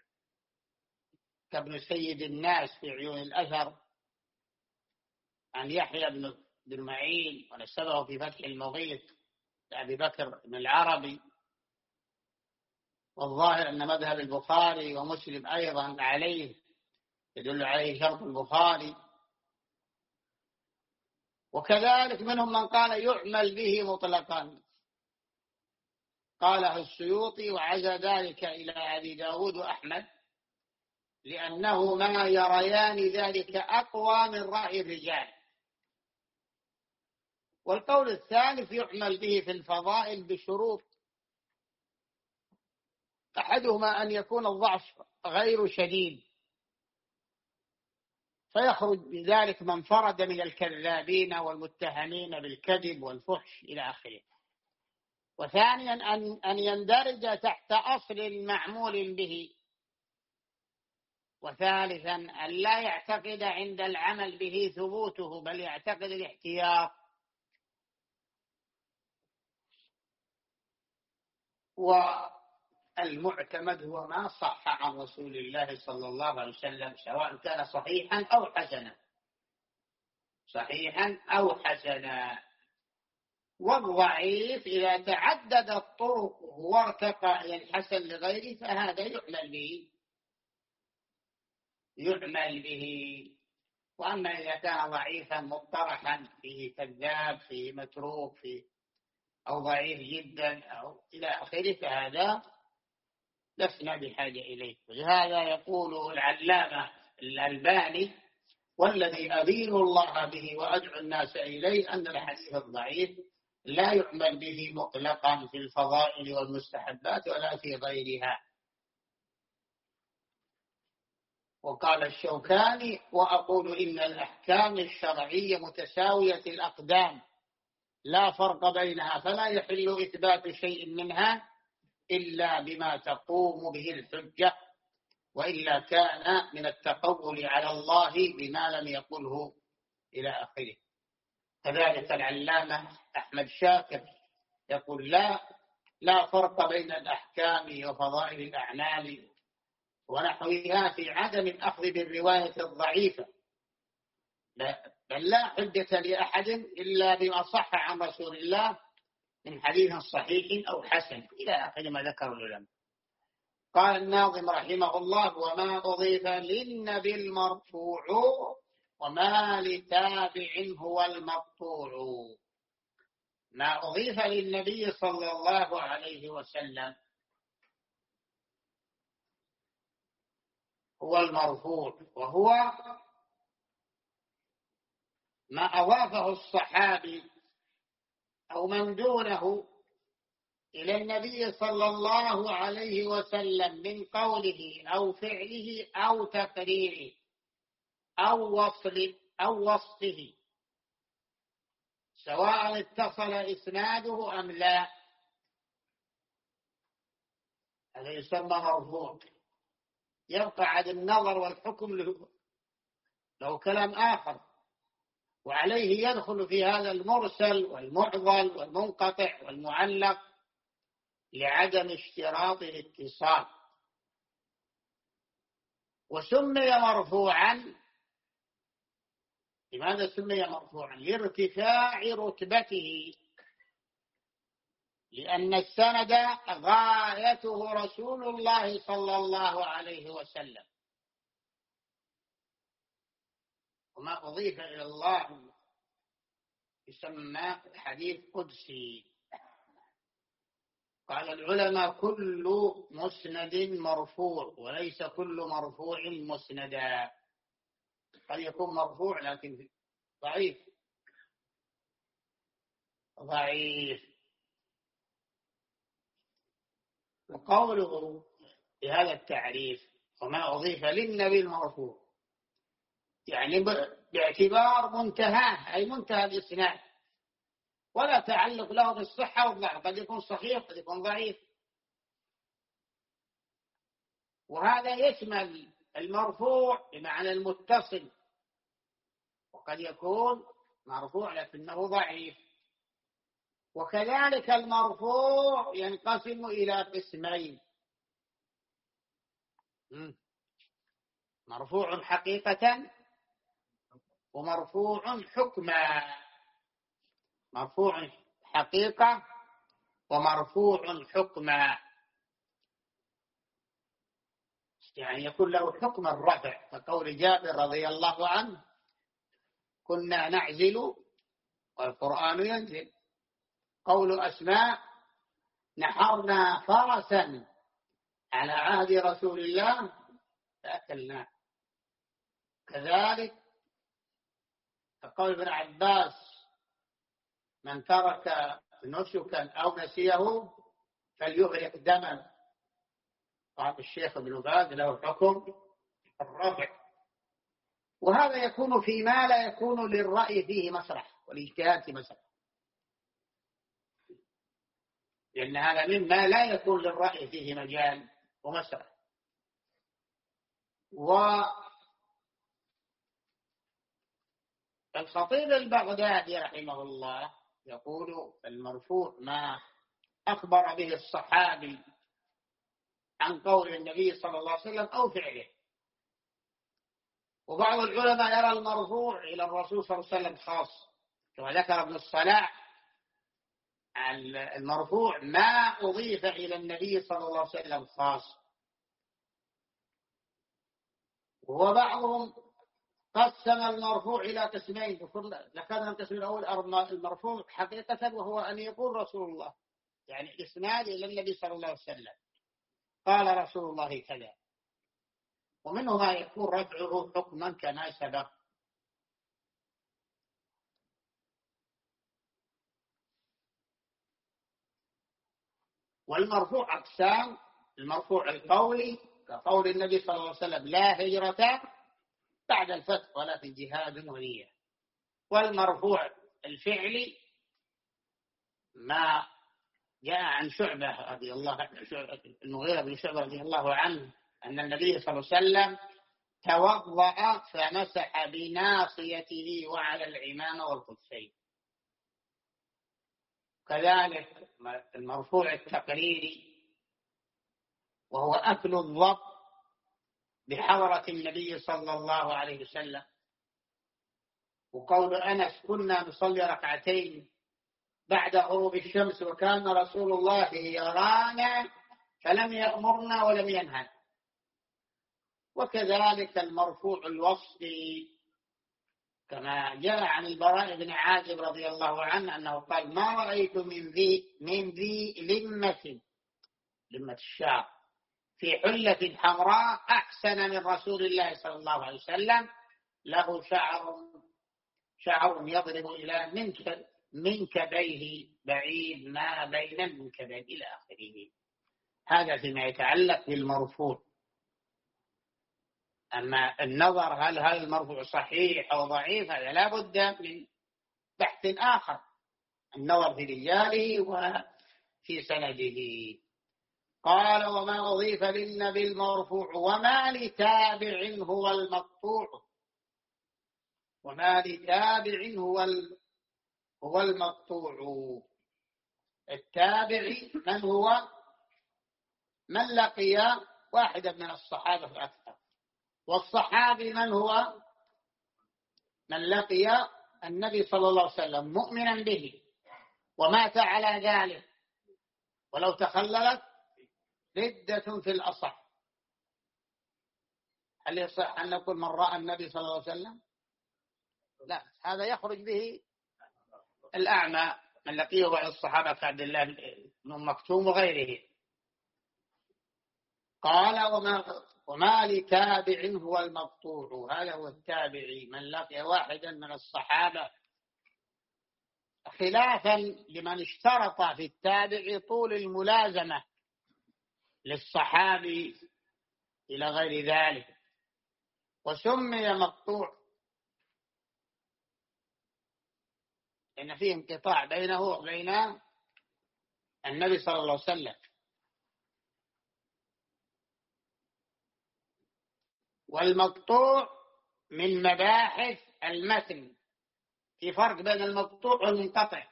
كابن سيد الناس في عيون الأثر عن يحيى بن معين ونسبه في فتح المغيث لأبي بكر بن العربي. والظاهر أن مذهب البخاري ومسلم أيضا عليه، يدل عليه شرط البخاري. وكذلك منهم من قال يعمل به مطلقا، قاله السيوطي وعزى ذلك إلى أبي داود وأحمد، لأنه ما يريان ذلك أقوى من رأي الرجال. والقول الثالث يعمل به في الفضائل بشروط، أحدهما أن يكون الضعف غير شديد فيخرج بذلك من فرد من الكذابين والمتهمين بالكذب والفحش إلى آخره. وثانيا أن يندرج تحت أصل معمول به. وثالثا أن لا يعتقد عند العمل به ثبوته، بل يعتقد الاحتياط. والمعتمد هو ما صح عن رسول الله صلى الله عليه وسلم، سواء كان صحيحا أو حسنا، صحيحا أو حسنا. والضعيف إذا تعدد الطرق وارتقى إلى الحسن لغيره فهذا يعمل به. وأما إذا كان ضعيفا مطرحا، فيه كذاب، فيه متروك، أو ضعيف جدا أو إلى آخره، فهذا لسنا بحاجة إليه. ولهذا يقول العلامة الألباني: والذي أدين الله به وأدعو الناس إليه أن الحديث الضعيف لا يعمل به مطلقا في الفضائل والمستحبات ولا في غيرها. وقال الشوكاني: وأقول إن الأحكام الشرعية متساوية الأقدام لا فرق بينها، فلا يحل إثبات شيء منها إلا بما تقوم به الحجة، وإلا كان من التقول على الله بما لم يقله إلى آخره. كذلك العلامة أحمد شاكر يقول: لا فرق بين الأحكام وفضائل الأعمال ونحوها في عدم الأخذ بالرواية الضعيفة، بل لا حجة لأحد إلا بما صح عن رسول الله من حديث صحيح أو حسن، إلى آخر ما ذكر العلماء. قال الناظم رحمه الله: وما أضيف للنبي المرفوع وما لتابع هو المقطوع. ما أضيف للنبي صلى الله عليه وسلم هو المرفوع، وهو ما أضافه الصحابي أو من دونه إلى النبي صلى الله عليه وسلم من قوله أو فعله أو تقريره أو وصفه، سواء اتصل إسناده أم لا، هذا يسمى مرفوع. يبقى عن النظر والحكم له كلام آخر، وعليه يدخل في هذا المرسل والمعضل والمنقطع والمعلق لعدم اشتراط الاتصال. وسمي مرفوعا، لماذا سمي مرفوعا؟ لارتفاع رتبته، لأن السند غايته رسول الله صلى الله عليه وسلم. وما أضيف إلى الله يسمى حديث قدسي. قال العلماء: كل مسند مرفوع، وليس كل مرفوع مسندا. قد يكون مرفوع لكن ضعيف. وقوله بهذا التعريف وما أضيف للنبي المرفوع يعني باعتبار منتهاه، أي منتهى الإسناد، ولا تعلق له بالصحة والضعف، قد يكون صحيح قد يكون ضعيف. وهذا يشمل المرفوع بمعنى المتصل، وقد يكون مرفوع لكنه ضعيف. وكذلك المرفوع ينقسم إلى قسمين: مرفوع حقيقة ومرفوع حكما. مرفوع حقيقة ومرفوع حكما، يعني يكون له حكم الرفع، كقول جابر رضي الله عنه: كنا نعزل والقرآن ينزل. قول أسماء: نحرنا فرسا على عهد رسول الله فأكلناه. كذلك قول ابن عباس: من ترك نسكا أو نسيه فليغرق دما. قال الشيخ ابن باز: له حكم الرفع. وهذا يكون فيما لا يكون للرأي فيه مسرح والاجتهاد في مسرح، لأن هذا مما لا يكون للرأي فيه مجال ومسرح. والخطيب البغدادي رحمه الله يقول: المرفوع ما أخبر به الصحابي عن قول النبي صلى الله عليه وسلم أو فعله. وبعض العلماء يرى المرفوع إلى الرسول صلى الله عليه وسلم خاص، كما ذكر ابن الصلاح: المرفوع ما أضيف إلى النبي صلى الله عليه وسلم خاص. وبعضهم قسم المرفوع إلى قسمين، ذكرنا القسم الأول المرفوع حقيقة، وهو أن يقول رسول الله، يعني إسناد إلى النبي صلى الله عليه وسلم: قال رسول الله كذا. ومنه ما يكون رفعه حكما كما سبق. والمرفوع أقسام: المرفوع القولي كقول النبي صلى الله عليه وسلم: لا هجرة بعد الفتح ولا في جهاد ونية. والمرفوع الفعلي ما جاء عن شعبة رضي الله عنه، المغيرة بن شعبة رضي الله عنه، أن النبي صلى الله عليه وسلم توضأ فمسح بناصيته وعلى العمامة والخفين. كذلك المرفوع التقريري وهو أكل الضب بحضرة النبي صلى الله عليه وسلم. وقول أنس: كنا نصلي ركعتين بعد غروب الشمس وكان رسول الله يرانا فلم يأمرنا ولم ينهى. وكذلك المرفوع الوصفي كما جاء عن البراء بن عازب رضي الله عنه أنه قال: ما رأيت من ذي لمة الشعر في حلة حمراء أحسن من رسول الله صلى الله عليه وسلم، له شعر يضرب إلى منكبيه بعيد ما بين المنكبين إلى آخره. هذا فيما يتعلق بالمرفوع. أما النظر هل هذا المرفوع صحيح أو ضعيف، هذا لا بد من بحث آخر، النظر في رجاله وفي سنده. قال: وما أضيف للنبي المرفوع وما لتابع هو المقطوع. وما لتابع هو المقطوع. التابع من هو؟ من لقي واحدا من الصحابة فأكثر. والصحابي من هو؟ من لقي النبي صلى الله عليه وسلم مؤمنا به ومات على ذلك، ولو تخللت ردة في الأصح. هل يصح أن نقول من رأى النبي صلى الله عليه وسلم؟ لا، هذا يخرج به الأعمى من لقيه بعض الصحابة كعبد الله بن مكتوم وغيره. قال: وما لتابع هو المقطوع. هذا هو التابعي، من لقي واحدا من الصحابة، خلافا لمن اشترط في التابع طول الملازمة للصحابي إلى غير ذلك، وسمي مقطوع لأن فيه انقطاع بينه وبين النبي صلى الله عليه وسلم. والمقطوع من مباحث المتن. في فرق بين المقطوع والمنقطع.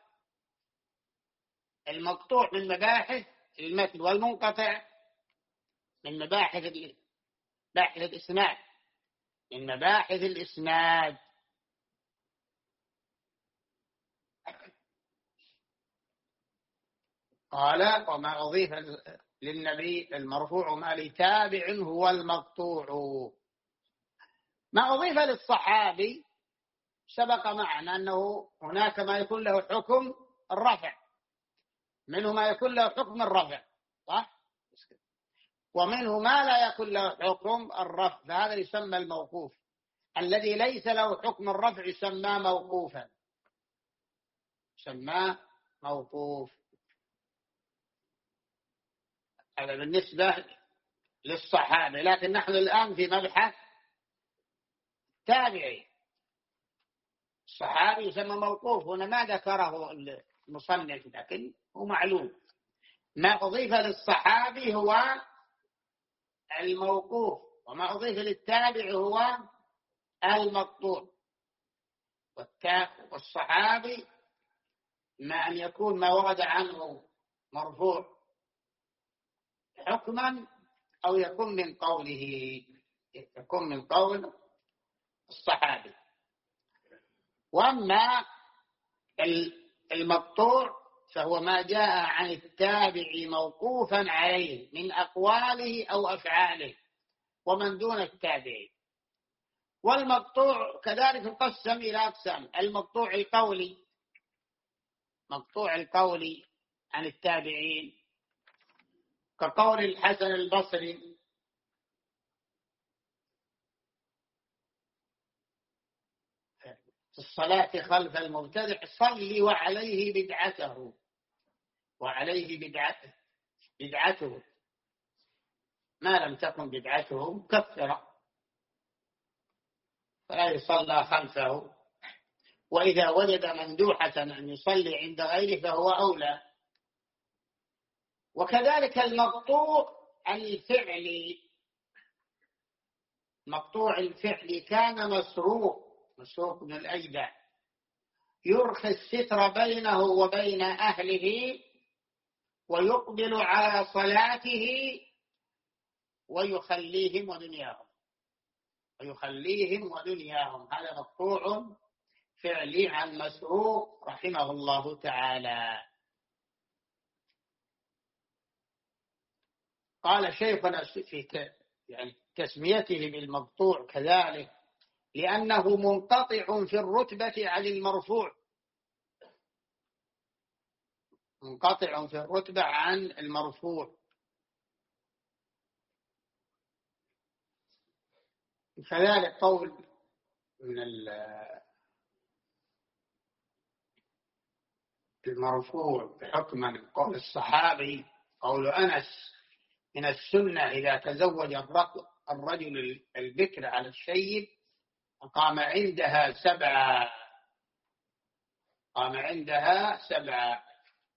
المقطوع من مباحث المتن، والمنقطع من مباحث الإسناد، من مباحث الإسناد. قال وما أضيف للنبي المرفوع ما لتابع هو المقطوع. ما أضيف للصحابي سبق معنا أنه هناك ما يكون له حكم الرفع، منه ما يكون له حكم الرفع، صح؟ ومنه ما لا يكون له حكم الرفع، فهذا يسمى الموقوف. الذي ليس له حكم الرفع يسمى موقوفا، يسمى موقوف. هذا بالنسبة للصحابة. لكن نحن الآن في مبحث تابعي. الصحابي يسمى موقوف، هنا ما ذكره المصنف لكن هو معلوم. ما أضيف للصحابي هو الموقوف، وما أضيف للتابع هو المقطوع. والصحابي ما أن يكون ما ورد عنه مرفوع حكما أو يكون من قوله، يكون من قول الصحابي. وأما المقطوع فهو ما جاء عن التابع موقوفا عليه من أقواله أو أفعاله ومن دون التابع. والمقطوع كذلك يقسم إلى أقسام: المقطوع القولي، مقطوع القولي عن التابعين كقول الحسن البصري في الصلاة خلف المبتدع: صلي وعليه بدعته، وعليه بدعته، ما لم تكن بدعته مكفرة فلا يصلى خلفه. وإذا وجد مندوحة أن يصلي عند غيره فهو أولى. وكذلك المقطوع الفعلي، مقطوع الفعل كان مسروق من الأجدع، يرخي الستر بينه وبين أهله ويقبل على صلاته ويخليهم ودنياهم. هذا مقطوع فعلي عن مسروق رحمه الله تعالى. قال شيخنا في يعني تسميته بالمقطوع كذلك لأنه منقطع في الرتبة عن المرفوع، منقطع في الرتبة عن المرفوع. كذلك قول من المرفوع بحكم قول الصحابي، قول أنس: من السنة إذا تزوج الرجل البكر على الشيب قام عندها سبعة.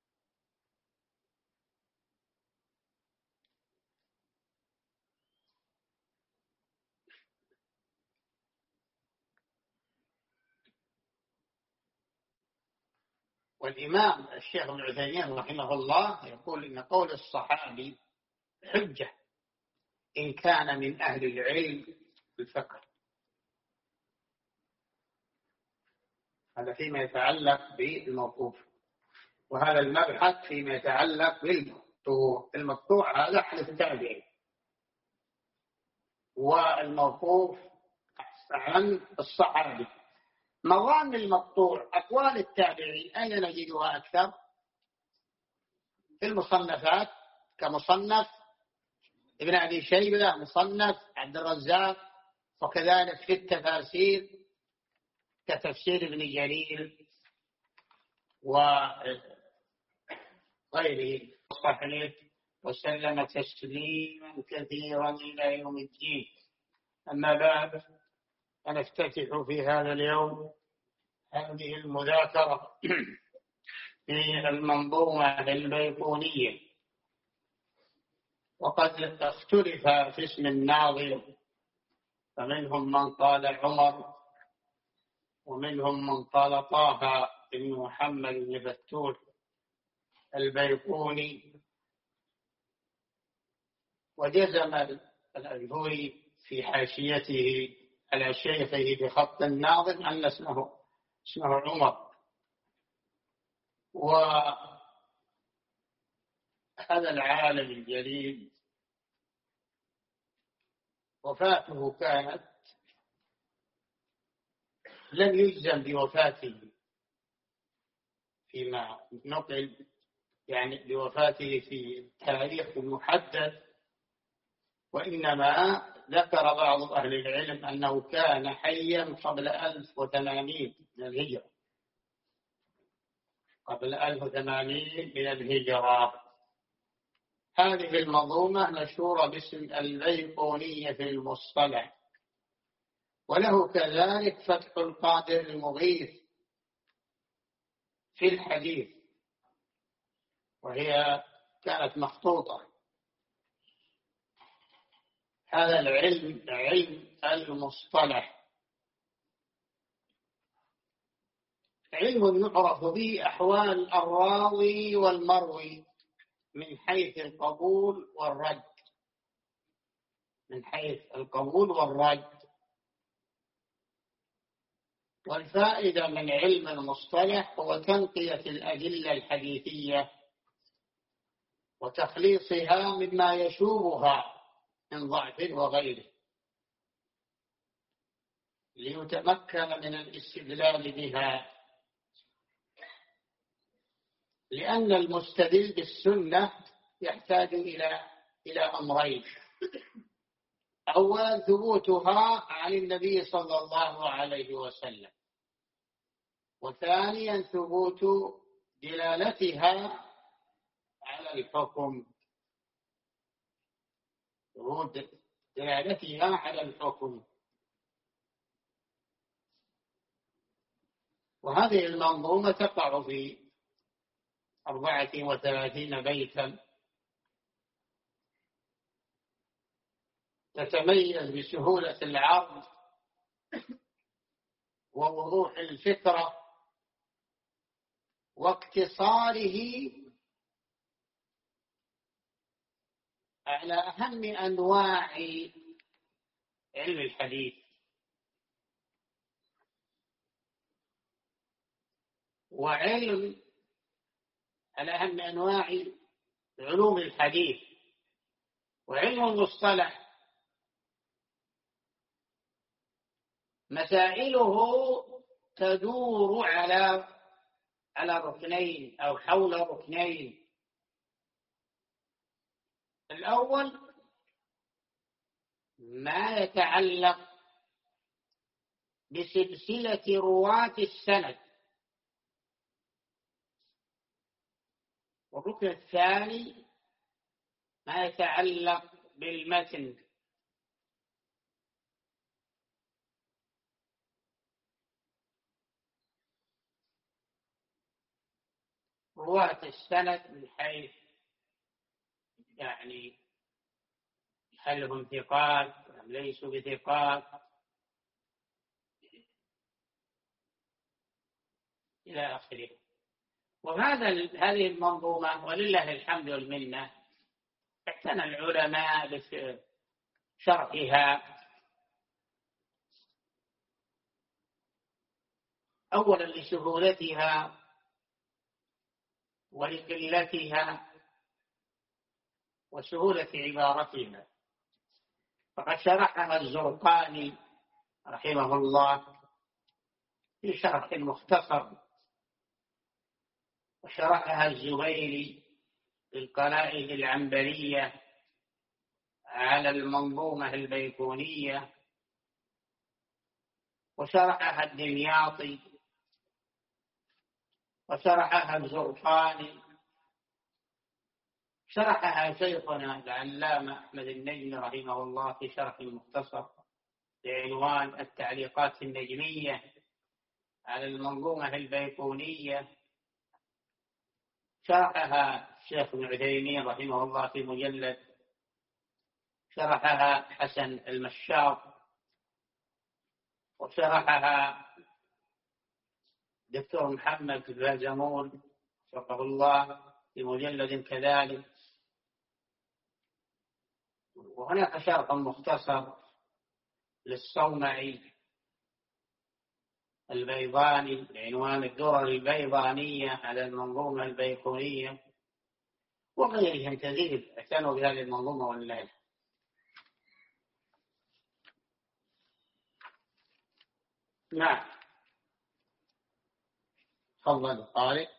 والإمام الشيخ ابن عثيمين رحمه الله يقول إن قول الصحابي حجة إن كان من أهل العلم الفقه. هذا فيما يتعلق بالموقوف، وهذا المبحث فيما يتعلق بالمقطوع. المقطوع هذا عن التابعين، والموقوف عن الصحابي. مظان المقطوع أقوال التابعين أين نجدها أكثر؟ في المصنفات كمصنف ابن أبي شيبة مصنف عبد الرزاق، وكذلك في التفاسير كتفسير ابن جرير وغيره صحيح، وسلم تسليما كثيرا إلى يوم الدين. أما بعد، فنفتتح في هذا اليوم هذه المذاكرة في المنظومة البيقونية. وقد اختلف في اسم الناظم، فمنهم من قال عمر، ومنهم من قال طه بن محمد بن فتوح البيقوني. وجزم الأجهري في حاشيته على شيخه بخط الناظم أن اسمه عمر. وهذا العالم الجليل وفاته كانت لم يجزم بوفاته فيما نقل، يعني بوفاته في تاريخ محدد، وإنما ذكر بعض أهل العلم أنه كان حيا قبل 1080 من الهجرة، قبل 1080 من الهجرة. هذه المنظومة مشهورة باسم البيقونية في المصطلح، وله كذلك فتح القادر المغيث في الحديث، وهي كانت مخطوطة. هذا العلم علم المصطلح، علم يعرف به أحوال الراوي والمروي من حيث القبول والرد، من حيث القبول والرد. والفائدة من علم المصطلح هو تنقية الأدلة الحديثية وتخليصها مما يشوبها من ضعف وغيره، ليتمكن من الاستدلال بها. لأن المستدل بالسنة يحتاج إلى أمرين: أولا ثبوتها عن النبي صلى الله عليه وسلم، وثانيا ثبوت دلالتها على الحكم، ثبوت دلالتها على الحكم. وهذه المنظومة تقع في 34 بيتا، تتميز بسهولة العرض ووضوح الفكرة واقتصاره على أهم أنواع علم الحديث. وعلم على أهم أنواع علوم الحديث. وعلم المصطلح مسائله تدور على ركنين أو حول ركنين: الأول ما يتعلق بسلسلة رواة السند، والركن الثاني ما يتعلق بالمتن. رواة السند من حيث يعني هل هم ثقات أم ليسوا بثقات إلى آخره. هذه المنظومة ولله الحمد والمنة اعتنى العلماء بشرحها، أولا لسهولتها ولقلتها وسهولة عبارتها. فقد شرحها الزرقاني رحمه الله في شرح مختصر، وشرحها الزبيري في القلائد العنبرية على المنظومة البيكونية، وشرحها الدمياطي، وشرحها الزرقاني، شرحها شيخنا العلامة أحمد النجمي رحمه الله في شرح مختصر بعنوان التعليقات النجمية على المنظومة البيكونية، شرحها الشيخ ابن عثيمين رحمه الله في مجلد، شرحها حسن المشاط، وشرحها دكتور محمد البازمون وفقه الله في مجلد كذلك. وهناك شرح مختصر للصومعي البيضاني بعنوان الدرر البيضانية على المنظومة البيكونية، وغيرهم كثير اعتنوا بهذه المنظومة والله. نعم، تفضل قارئ.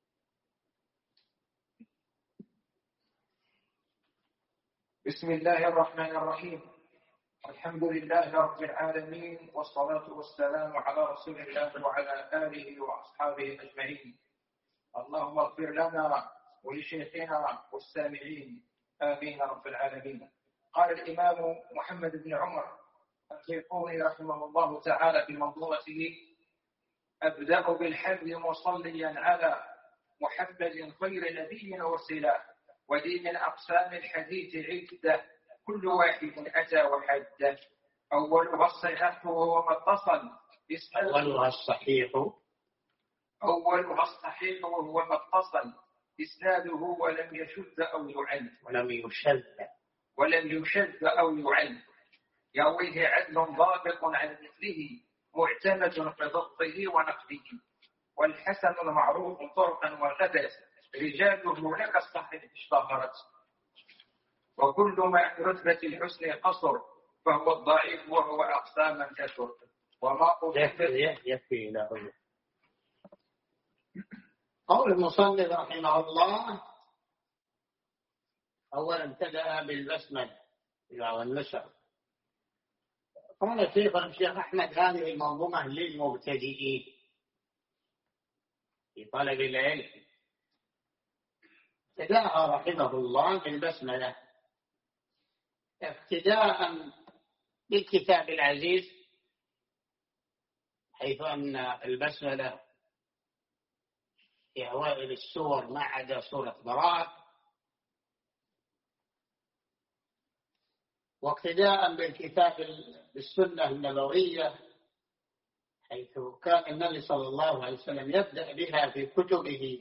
بسم الله الرحمن الرحيم. الحمد لله رب العالمين، والصلاة والسلام على رسول الله وعلى آله وأصحابه أجمعين. اللهم اغفر لنا ولشيخنا والسامعين، آمين رب العالمين. قال الإمام محمد بن عمر البيقوني رحمه الله تعالى في منظومته: أبدأ بالحمد مصليا على محمد خير نبي أرسله، ودي من أقسام الحديث عدة، كل واحد أتى وحده. أولها الصحيح وهو ما اتصل وهو ما اتصل إسناده ولم يشذ أو يعل يرويه عدل ضابط عن مثله، معتمد في ضبطه ونقده. والحسن المعروف طرقا وغدا، رجاله لك الصحيح اشتهرت. وكل ما رتبة الحسن قصر، فهو الضعيف وهو أقساما كثر. وما يكفي له. قول المصنف رحمه الله: أولا ابتدأ بالبسملة والنشر. قال الشيخ أحمد: هذه المنظومة للمبتدئين في طلب العلم. ابتدأها رحمه الله بالبسملة اقتداء بالكتاب العزيز، حيث أن البسملة في أوائل السور ما عدا سورة براءة، واقتداء بالكتاب بالسنة النبوية، حيث كان النبي صلى الله عليه وسلم يبدأ بها في كتبه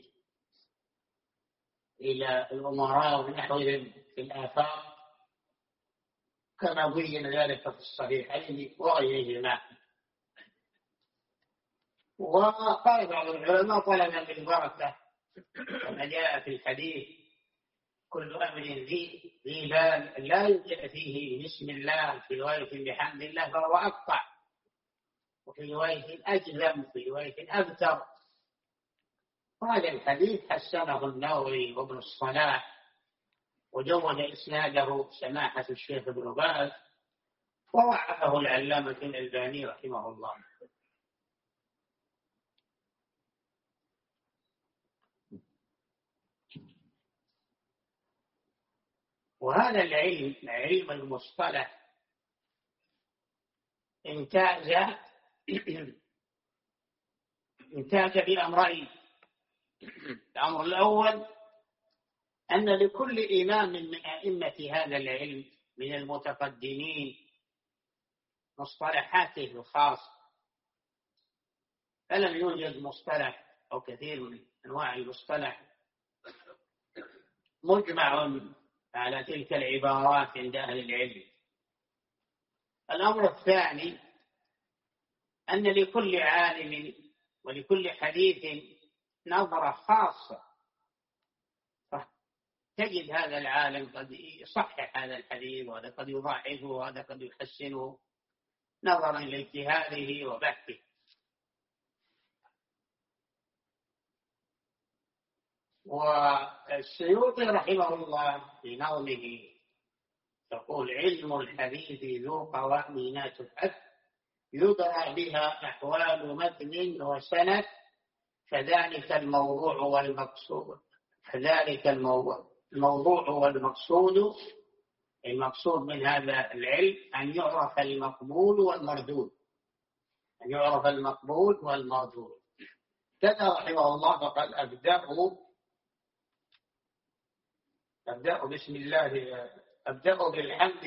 إلى الأمراء ونحوهم في الآفاق، كما بين ذلك في الصحيحين وغيرهما. وقال بعض العلماء: طلبا بالبركة، كما جاء في الحديث: كل أمر ذي بال لا يوجد فيه بسم الله، في رواية بحمد الله فهو أقطع، وفي رواية أجزم، في رواية أبتر. هذا الحديث حسنه النووي وابن الصلاح، وجود إسناده سماحة الشيخ ابن باز، ووعده العلامة الألباني رحمه الله. وهذا العلم، علم المصطلح، امتاز بأمرين. الأمر الأول أن لكل إمام من أئمة هذا العلم من المتقدمين مصطلحاته الخاصة، فلم يوجد مصطلح أو كثير من أنواع المصطلح مجمع على تلك العبارات عند أهل العلم. الأمر الثاني أن لكل عالم ولكل حديث نظرة خاصة، تجد هذا العالم قد يصحح هذا الحديث، وهذا قد يضعفه، وهذا قد يحسنه نظرا لاجتهاده وبحثه. والسيوطي رحمه الله في نظمه تقول: علم الحديث ذو قوانين تبحث، يدرى بها أحوال متن وسند، فذلك الموضوع والمقصود. الموضوع والمقصود، المقصود من هذا العلم أن يعرف المقبول والمردود. كذا رحمه الله فقد أبدأ بالحمد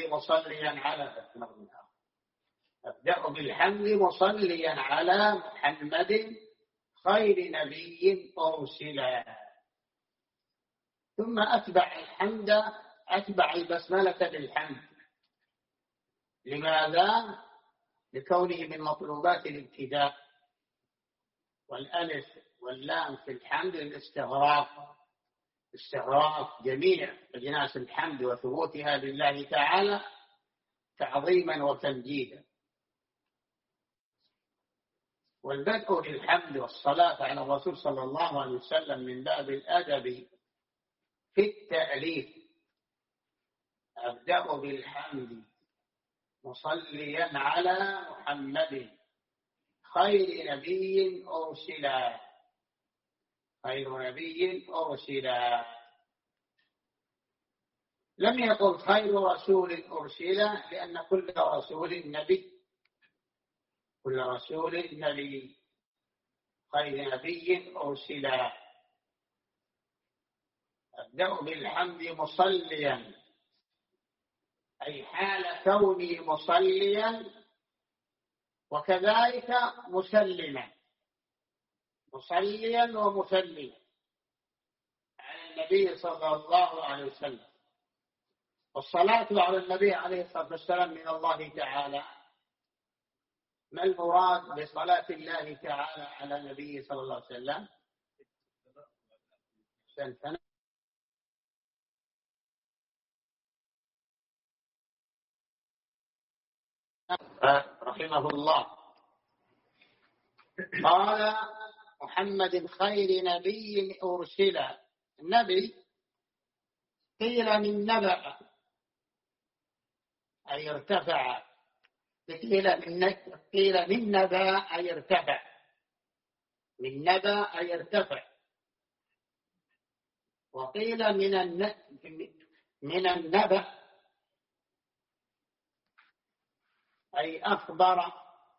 مصليا على محمد خير نبي أرسل. ثم أتبع البسملة بالحمد. لماذا؟ لكونه من مطلوبات الابتداء، والألف واللام في الحمد استغراق جميع أجناس الحمد وثبوتها لله تعالى تعظيما وتمجيدا. والبدء بالحمد والصلاة على الرسول صلى الله عليه وسلم من باب الأدب في التأليف. أبدأ بالحمد مصليا على محمد خير نبي أرسل. لم يقل خير رسول أرسل، لأن كل رسول نبي. خير نبي أرسل. أبدأ بالحمد مصليا، أي حال كوني مصليا، وكذلك مسلما، مصليا ومسلما على النبي صلى الله عليه وسلم. والصلاة على النبي عليه الصلاة والسلام من الله تعالى. ما المراد بصلاة الله تعالى على النبي صلى الله عليه وسلم؟ رحمه الله قال: محمد خير نبي أرسل. النبي قيل من نبأ أي ارتفع، قيل من نبأ أي ارتفع، من نبأ أي ارتفع، وقيل من النبأ أي أخبر.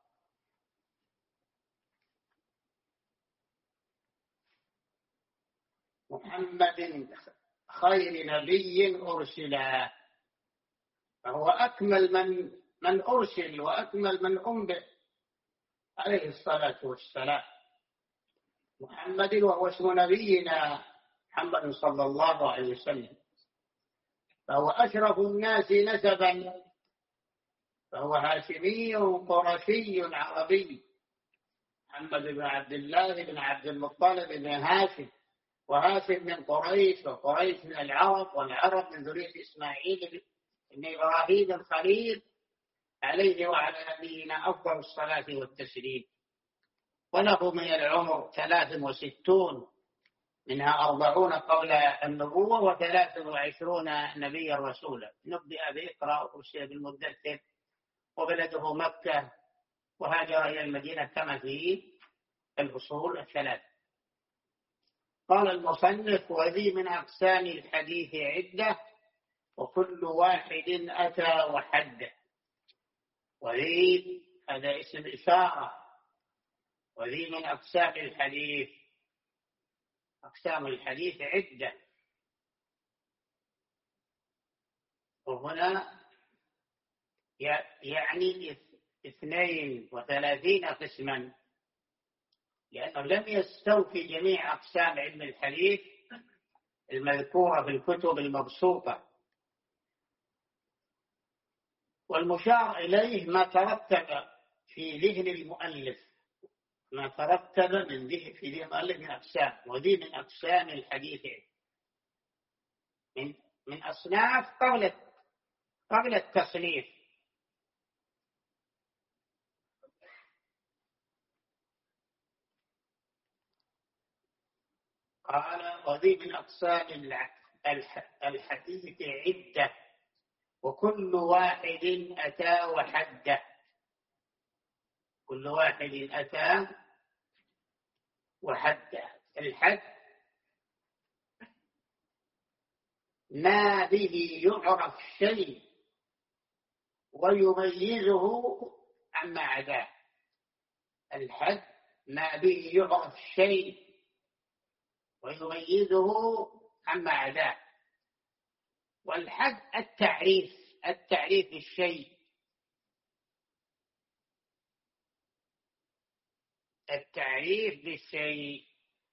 محمد خير نبي أرسل، فهو أكمل من أرسل وأكمل من أنبئ عليه الصلاة والسلام. محمد وهو اسم نبينا محمد صلى الله عليه وسلم، فهو أشرف الناس نسبا، فهو هاشمي قرشي عربي. محمد بن عبد الله بن عبد المطلب بن هاشم، وهاشم من قريش، وقريش من العرب، والعرب من ذرية إسماعيل بن إبراهيم الخليل عليه وعلى نبينا أفضل الصلاة والتسليم. وله من العمر 63، منها 40 قبل النبوة و23 نبيا رسولا. نبدأ بإقرأ وأرسل بالمدثر، وبلده مكة، وهاجر إلى المدينة كما في الأصول الثلاث. قال المصنف: وذي من أقسام الحديث عدة، وكل واحد أتى وحده. وذي هذا اسم إشارة، وذي من أقسام الحديث. أقسام الحديث عدة، وهنا يعني 32 قسما، لأنه لم يستوفي جميع أقسام علم الحديث المذكورة في الكتب المبسوطة. والمشار إليه ما ترتب في ذهن المؤلف، ما ترتب في ذهن المؤلف من أقسام. وذي من أقسام الحديث من أصناف قبل التصنيف. قال: وذي من أقسام الحديث عدة، وكل واحد أتى وحده. كل واحد أتى وحده. الحد ما به يعرف شيء ويميزه عما عداه. الحد ما به يعرف شيء ويميزه عما عداه. والحد التعريف للشيء. التعريف للشيء.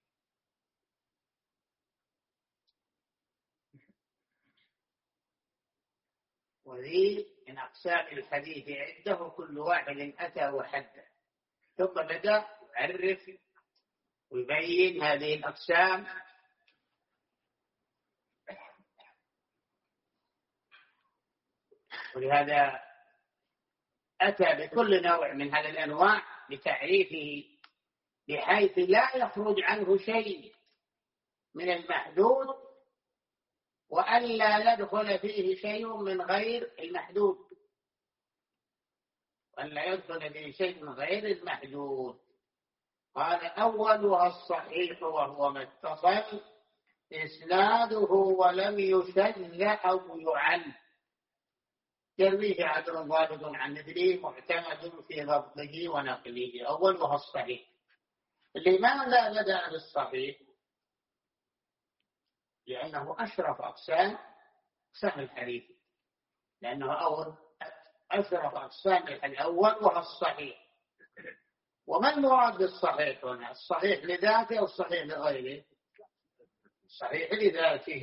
وذي من أقسام الحديث عنده كل واحد أتى وحده، ثم بدأ يعرف ويبين هذه الأقسام. ولهذا أتى بكل نوع من هذه الأنواع بتعريفه بحيث لا يخرج عنه شيء من المحدود، وألا يدخل فيه شيء من غير المحدود. وألا يدخل فيه شيء من غير المحدود. قال: أولها الصحيح وهو ما اتصل إسناده ولم يشذ أو يعل، يرويه عدل ضابط عن مثله معتمد في ضبطه ونقله. أولها الصحيح. لماذا بدأ بالصحيح؟ لأنه أشرف أقسام الحديث، لأنه أشرف أقسام الحديث أولها الصحيح. وما المراد بالصحيح هنا؟ الصحيح لذاته أو الصحيح لغيره؟ الصحيح لذاته.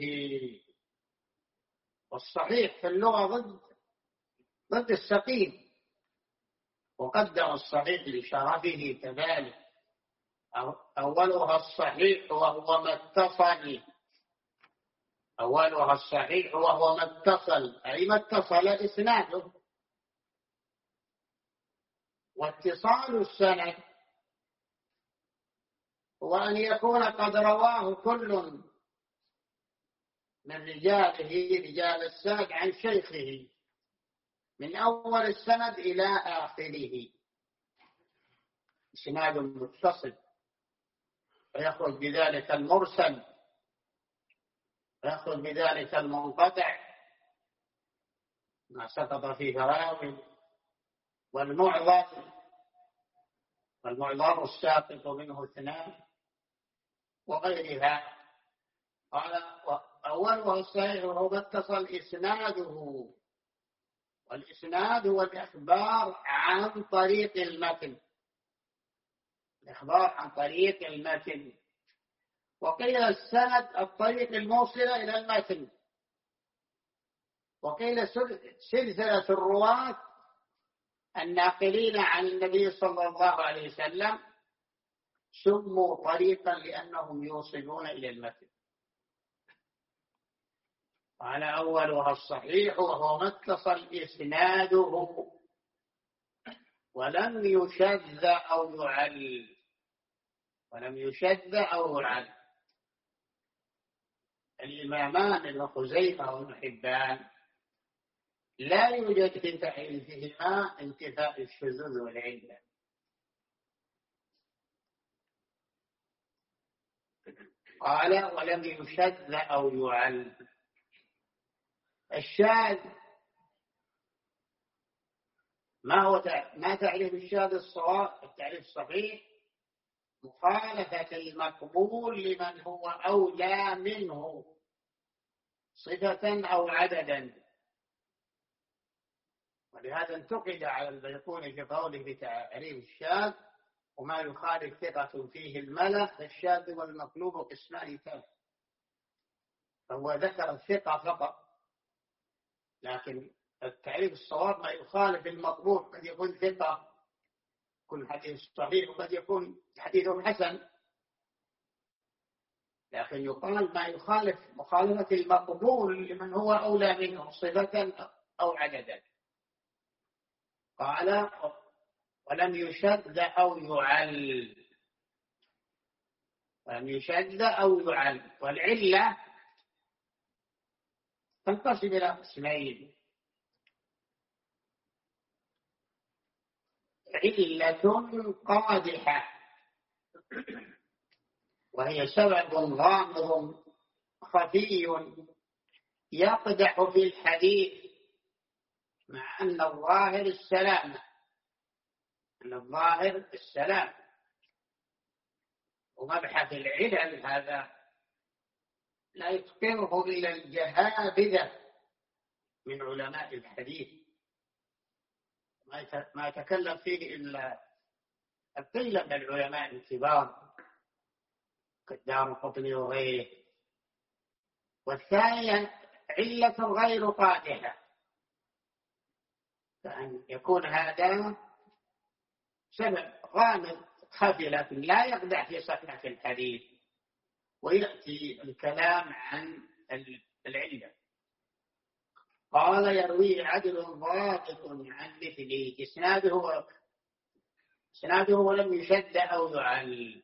والصحيح في اللغة ضد السقيم، وقدر الصحيح لشرفه كذلك. أولها الصحيح وهو ما اتصل. أولها الصحيح وهو ما اتصل، أي ما اتصل إسناده. واتصال السند هو أن يكون قد رواه كل من رجاله رجال السند عن شيخه من أول السند إلى آخره، إسناد متصل. ويخرج بذلك المرسل، ويخرج بذلك المنقطع ما سقط فيه راوي، والمعظم الساقط منه اثنان وغيرها. قال: أولها الصحيح وهو ما اتصل إسناده. والإسناد هو الإخبار عن طريق المتن. الإخبار عن طريق المتن. وقيل السند الطريق الموصلة إلى المتن. وقيل سلسلة الرواة الناقلين عن النبي صلى الله عليه وسلم سموا طريقا لأنهم يوصلون إلى المتن. قال: أولها الصحيح وهو ما اتصل إسناده ولم يشذ أو يعل. ولم يشذ أو يعل. الإمامان ابن خزيمة وابن حبان لا يوجد في تحريفهما انتفاء الشذوذ والعلة. قال: ولم يشذ أو يعل. الشاذ ما تعريف الشاذ الصواب؟ التعريف الصحيح مخالفة المقبول لمن هو أولى منه صفة أو عددا. ولهذا انتقد على البيقوني في قوله بتعريف الشاذ: وما يخالف ثقة فيه الملأ فالشاذ والمقلوب قسمان ثلاث. فهو ذكر الثقة فقط، لكن التعريف الصواب ما يخالف المقبول. قد يكون ثقة، يكون حديث صحيح، وقد يكون حديث حسن، لكن يقال ما يخالف مخالفة المقبول لمن هو أولى منه صفة أو عددا. قال: ولم يشذ أو يعل. ولم يشذ أو يعل. والعلة تنقسم إلى قسمين: علة قادحة، وهي سبب غامض خفي يقدح في الحديث، مع أن الظاهر السلام، ومبحث العلل هذا لا يتقنه إلا الجهابذة من علماء الحديث، ما يتكلم فيه إلا القلة من العلماء الكبار كالدارقطني وغيره. والثانية علة غير قادحة، فأن يكون هذا سبب غامض خفي لكن لا يقدح في صحة الحديث، ويأتي الكلام عن العلة. قال يروي عدل ضابط عن مثله، إسناده ولم يشد أو يعل.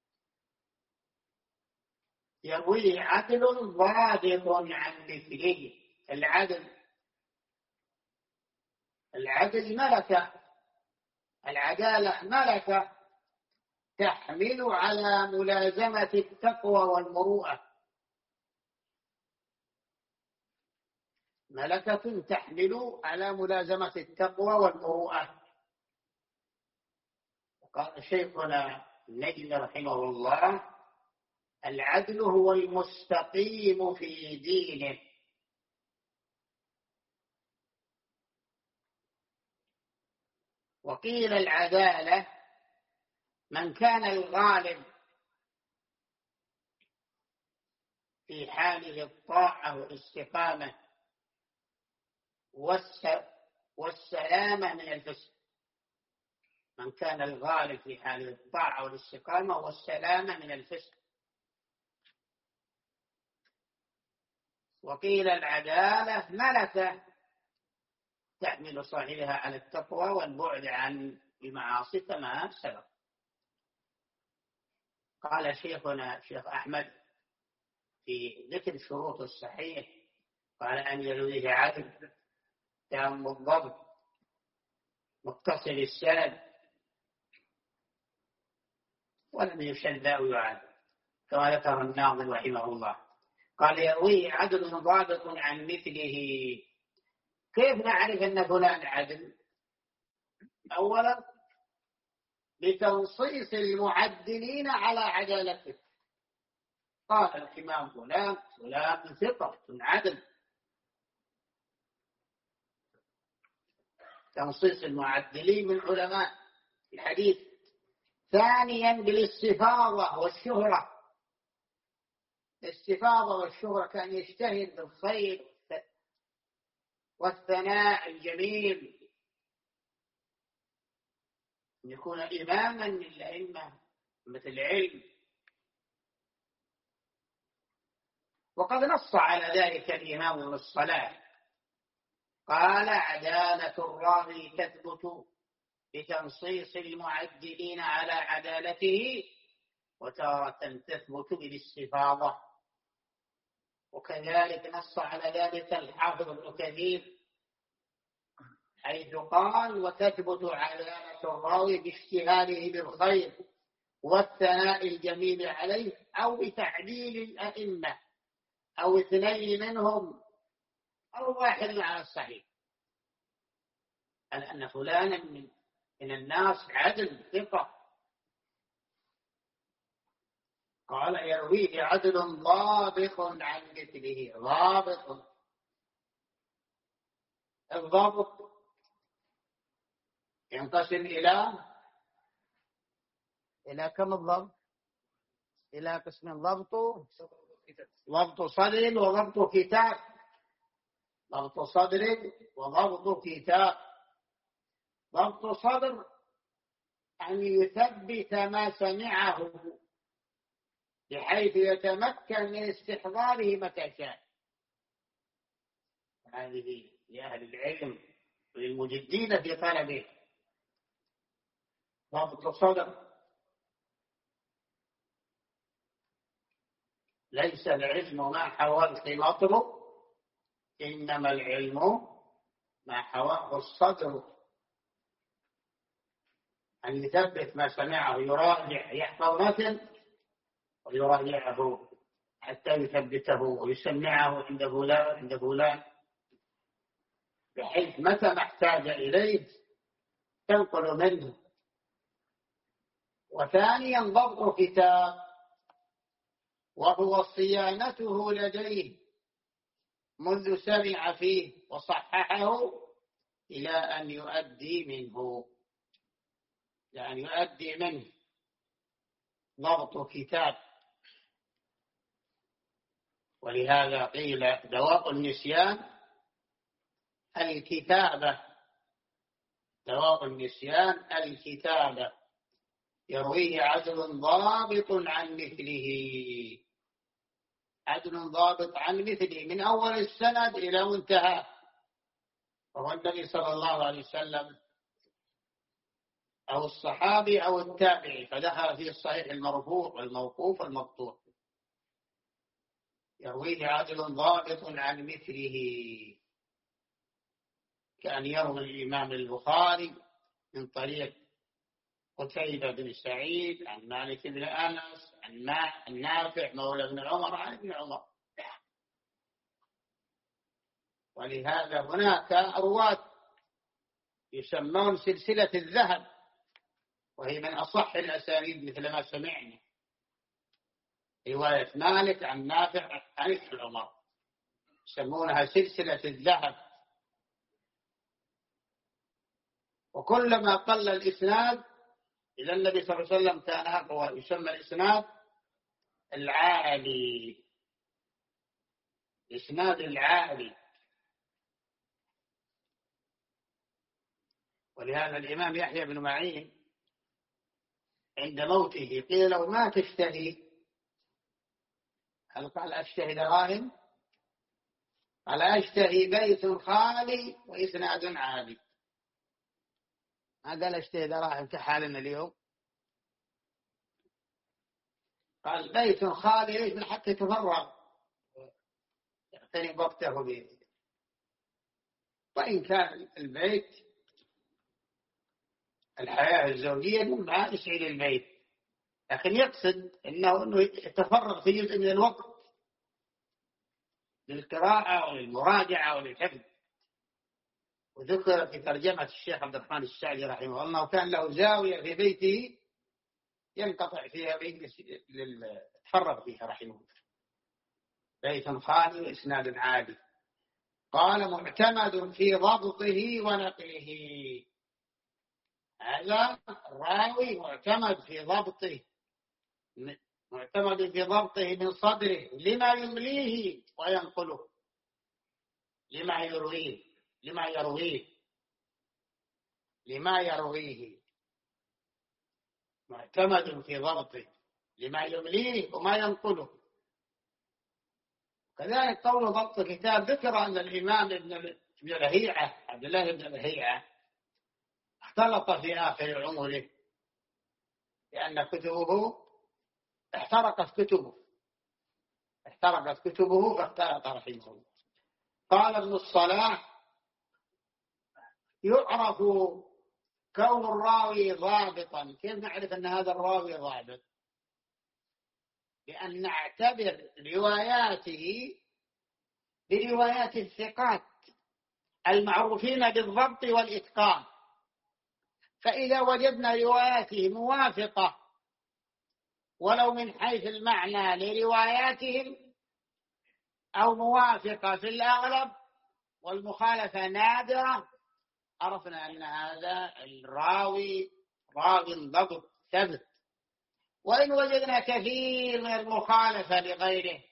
يروي عدل ضابط عن مثله، العدل ملكة، العدالة ملكة تحمل على ملازمة التقوى والمروءة، ملكة تحمل على ملازمة التقوى والمروءة. وقال شيخنا النجم رحمه الله: العدل هو المستقيم في دينه. وقيل العدالة من كان الغالب في حاله الطاعة والاستقامة والسلامة من الفسق، من كان الغالب في حاله الطاعة والاستقامة والسلامة من الفسق. وقيل العدالة ملكة تحمل صاحبها على التقوى والبعد عن المعاصي كما سبق. قال شيخنا شيخ أحمد في ذكر شروط الصحيح، قال أن يرويه عدل تام الضبط متصل السند ولم يشد أو يعاد، كما ذكر الناظم رحمه الله. قال يرويه عدل ضابط عن مثله. كيف نعرف أن فلان عدل؟ أولا بتنصيص المعدلين على عدالته. قال الإمام فلان ثقة عدل، تنصيص المعدلين من علماء الحديث. ثانيا بالاستفاضة والشهرة، الاستفاضة والشهرة، كان يجتهد بالخير والثناء الجميل، أن يكون إماما للأئمة مثل العلم. وقد نص على ذلك الإمام ابن الصلاح، قال عدالة الراوي تثبت بتنصيص المعدلين على عدالته، وتارة تثبت بالاستفاضة. وكذلك نص على ذلك الحافظ ابن كثير حيث قال وتثبت عدالة الراوي باشتغاله بالخير والثناء الجميل عليه، أو بتعديل الأئمة أو اثنين منهم أو واحد على الصحيح، أن فلانا من الناس عدل ثقة. قال يرويه عدل ضابط عن مثله. ضابط، الضابط ينقسم إلى كم الضبط؟ إلى قسم: ضبط صدر وضبط كتاب. ضبط صدر وضبط كتاب. ضبط صدر أن يثبت ما سمعه بحيث يتمكن من استحضاره متى شاء. هذه لأهل العلم وللمجدين في طلبه. ضبط صدر. ليس العلم ما حواه الخماطر، إنما العلم ما حواه الصدر. أن يثبت ما سمعه، يراجع، يحفظ متن ويراجعه حتى يثبته ويسمعه عند فلان عند فلان، بحيث متى ما احتاج إليه تنقل منه. وثانيا ضبط كتاب، وهو صيانته لديه منذ سمع فيه وصححه إلى أن يؤدي منه، يعني يؤدي منه. ضبط كتاب. ولهذا قيل دواء النسيان الكتابة، دواء النسيان الكتابة، يرويه عدل ضابط عن مثله، عدل ضابط عن مثله من أول السند إلى منتهى، وهو النبي صلى الله عليه وسلم أو الصحابي أو التابعي، فدخل فيه الصحيح المرفوع والموقوف والمقطوع. يرويه عدل ضابط عن مثله، كأن يروي الإمام البخاري من طريق قتيبة بن سعيد عن مالك بن أنس عن النافع مولى بن عمر عن ابن عمر. ولهذا هناك رواة يسمون سلسلة الذهب، وهي من أصح الأسانيد مثل ما سمعنا، رواية مالك عن نافع عن ابن عمر، يسمونها سلسلة الذهب. وكلما قل الإسناد إلى النبي صلى الله عليه وسلم كان أقوى، يسمى الإسناد العالي، إسناد العالي. ولهذا الإمام يحيى بن معين عند موته قيل له ما تشتهي؟ هل قال أشتهي دراهم؟ قال أشتهي بيت خالي وإسناد عالي. ما قال أشتهي دراهم كحالنا اليوم، قال بيت خالي ليش؟ من حتى يتفرغ يعتني وقته به. وإن كان البيت الحياة الزوجية مما يسعد البيت، لكن يقصد أنه يتفرغ في جزء من الوقت للقراءة وللمراجعة وللحفظ. وذكر في ترجمة الشيخ عبد الرحمن السعدي رحمه الله وكان له زاوية في بيته ينقطع فيها للتفرغ فيها رحمه الله، بيت خالي وإسناد عالي. قال معتمد في ضبطه ونقله، هذا الراوي معتمد في ضبطه، معتمد في ضبطه من صدره لما يمليه وينقله، لما يرويه معتمد في ضبطه لما يمليه وما ينقله. كذلك قول ضبط كتاب، ذكر أن الإمام ابن لهيعة عبد الله بن لهيعة اختلط في آخر عمره لأن كتبه احترقت كتبه فاختلط رحمه الله. قال ابن الصلاح يعرف كون الراوي ضابطا. كيف نعرف أن هذا الراوي ضابط؟ بأن نعتبر رواياته بروايات الثقات المعروفين بالضبط والإتقان، فإذا وجدنا رواياته موافقة ولو من حيث المعنى لرواياتهم أو موافقة في الأغلب والمخالفة نادرة، عرفنا أن هذا الراوي راوي ضبط ثبت. وإن وجدنا كثير من المخالفة لغيره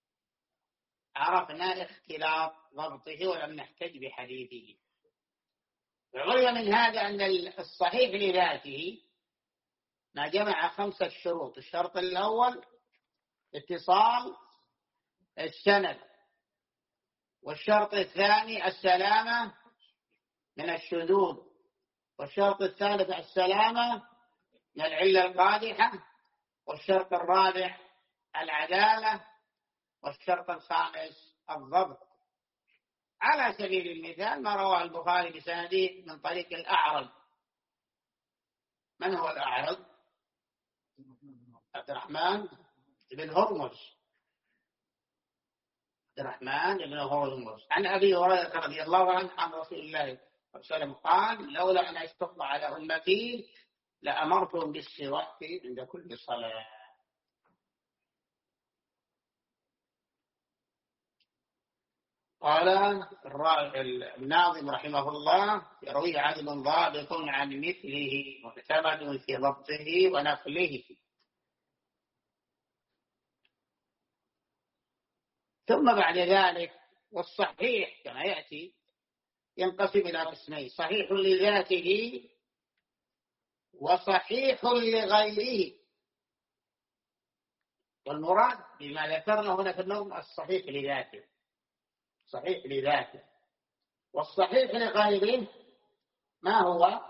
عرفنا اختلاط ضبطه ولم نحتج بحديثه. وعلم من هذا أن الصحيح لذاته ما جمع 5 شروط. الشرط الأول اتصال السند، والشرط الثاني السلامة من الشذوذ، والشرط الثالث السلامة من العلة القادحة، والشرط الرابع العدالة، والشرط الخامس الضبط. على سبيل المثال ما رواه البخاري بسنده من طريق الأعرج من هو الأعرج؟ عبد الرحمن بن هرمز. عبد الرحمن بن هرمز عن أبي هريرة رضي الله عنه عن رسول الله صلى الله عليه وسلم قال: لولا أن أشق على أمتي لأمرتهم بالسواك عند كل صلاة. قال الناظم رحمه الله: يروي عدل ضابط عن مثله معتمد في ضبطه ونقله. ثم بعد ذلك والصحيح كما يأتي ينقسم إلى قسمين: صحيح لذاته وصحيح لغيره. والمراد بما ذكرنا هنا في النوم الصحيح لذاته، صحيح لذاته. والصحيح لغيره ما هو؟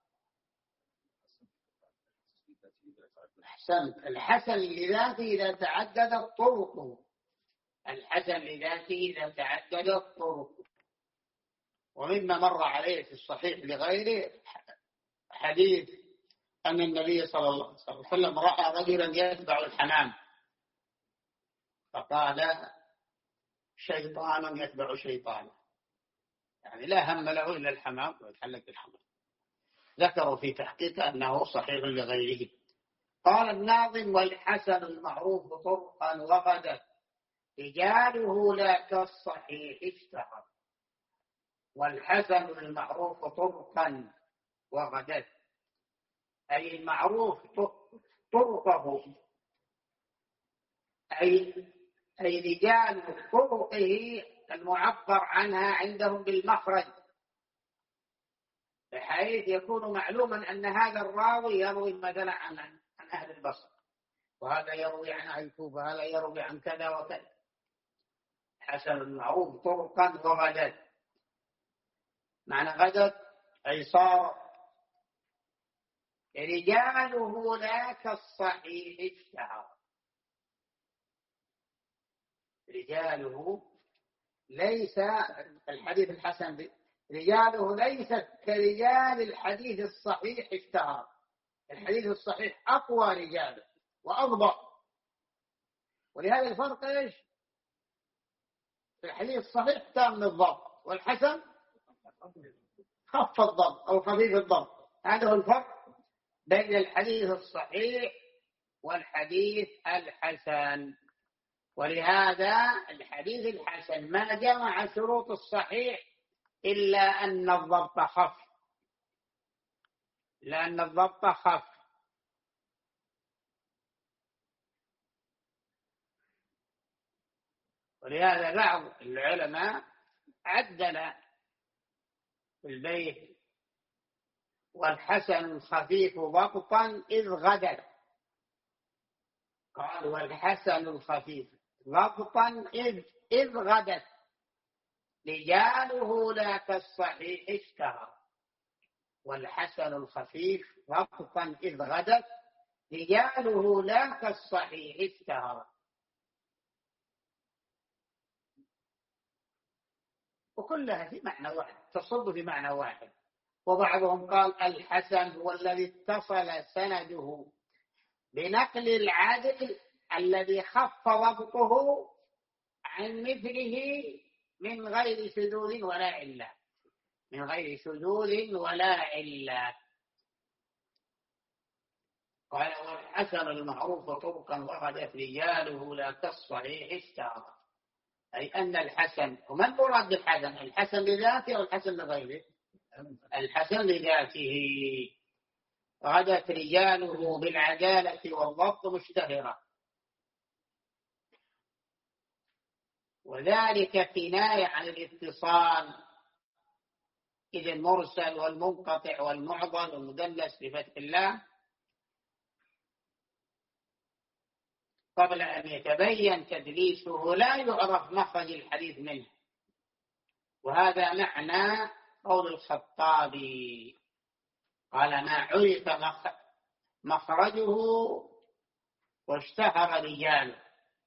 الحسن لذاته إذا تعددت طرقه، الحسن لذاته إذا تعددت طرقه. ومما مر عليه في الصحيح لغيره حديث أن النبي صلى الله عليه وسلم رأى رجلا يتبع الحمام فقال: شيطان يتبع شيطانا، يعني لا هم له إلا الحمام ويتحلق بالحمام. ذكروا في تحقيق أنه صحيح لغيره. قال الناظم: والحسن المعروف طرقا وغدا رجاله لا كالصحيح اشتهر. والحسن المعروف طرقا وغدا أي المعروف طرقه، أي رجال طرقه المعبر عنها عندهم بالمخرج، بحيث يكون معلوما أن هذا الراوي يروي مثلا عن أهل البصر، وهذا يروي عن أهل الكوفة، هذا يروي عن كذا وكذا. حسن المعروف طرقا وغدت، معنى غدت أي صار رجاله لا كالصحيح اشتهر. رجاله ليس الحديث الحسن، رجاله ليست كرجال الحديث الصحيح اشتهر. الحديث الصحيح أقوى رجاله وأضبط، ولهذا الفرق إيش؟ الحديث الصحيح تام الضبط، والحسن خف الضبط أو خفيف الضبط. هذا هو الفرق بين الحديث الصحيح والحديث الحسن. ولهذا الحديث الحسن ما جمع شروط الصحيح إلا أن الضبط خف، لأن الضبط خف. ولهذا بعض العلماء عدل في البيت: والحسن الخفيف ضبطا إذ غدت. قال: والحسن الخفيف ضبطا إذ غدت رجاله لا كالصحيح اشتهر. والحسن الخفيف ضبطا إذ غدت رجاله لا كالصحيح اشتهر. وكلها في معنى واحد، تصب في معنى واحد. وبعضهم قال: الحسن هو الذي اتصل سنده بنقل العدل الذي خف ضبطه عن مثله من غير شذوذ ولا علة، من غير شذوذ ولا علة. قال: والحسن المعروف طرقا وغدت رجاله لا كالصحيح اشتهر. أي أن الحسن، وما المراد بالحسن؟ الحسن لذاته أو الحسن لغيره؟ الحسن لذاته. غدت رجاله بالعدالة والضبط مشتهرة، وذلك كناية عن الاتصال، إذ المرسل والمنقطع والمعضل والمدلس بفتح الله قبل أن يتبين تدليسه لا يعرف مخرج الحديث منه. وهذا معنى قول الخطابي: قال: ما عرف مخرجه واشتهر رجاله.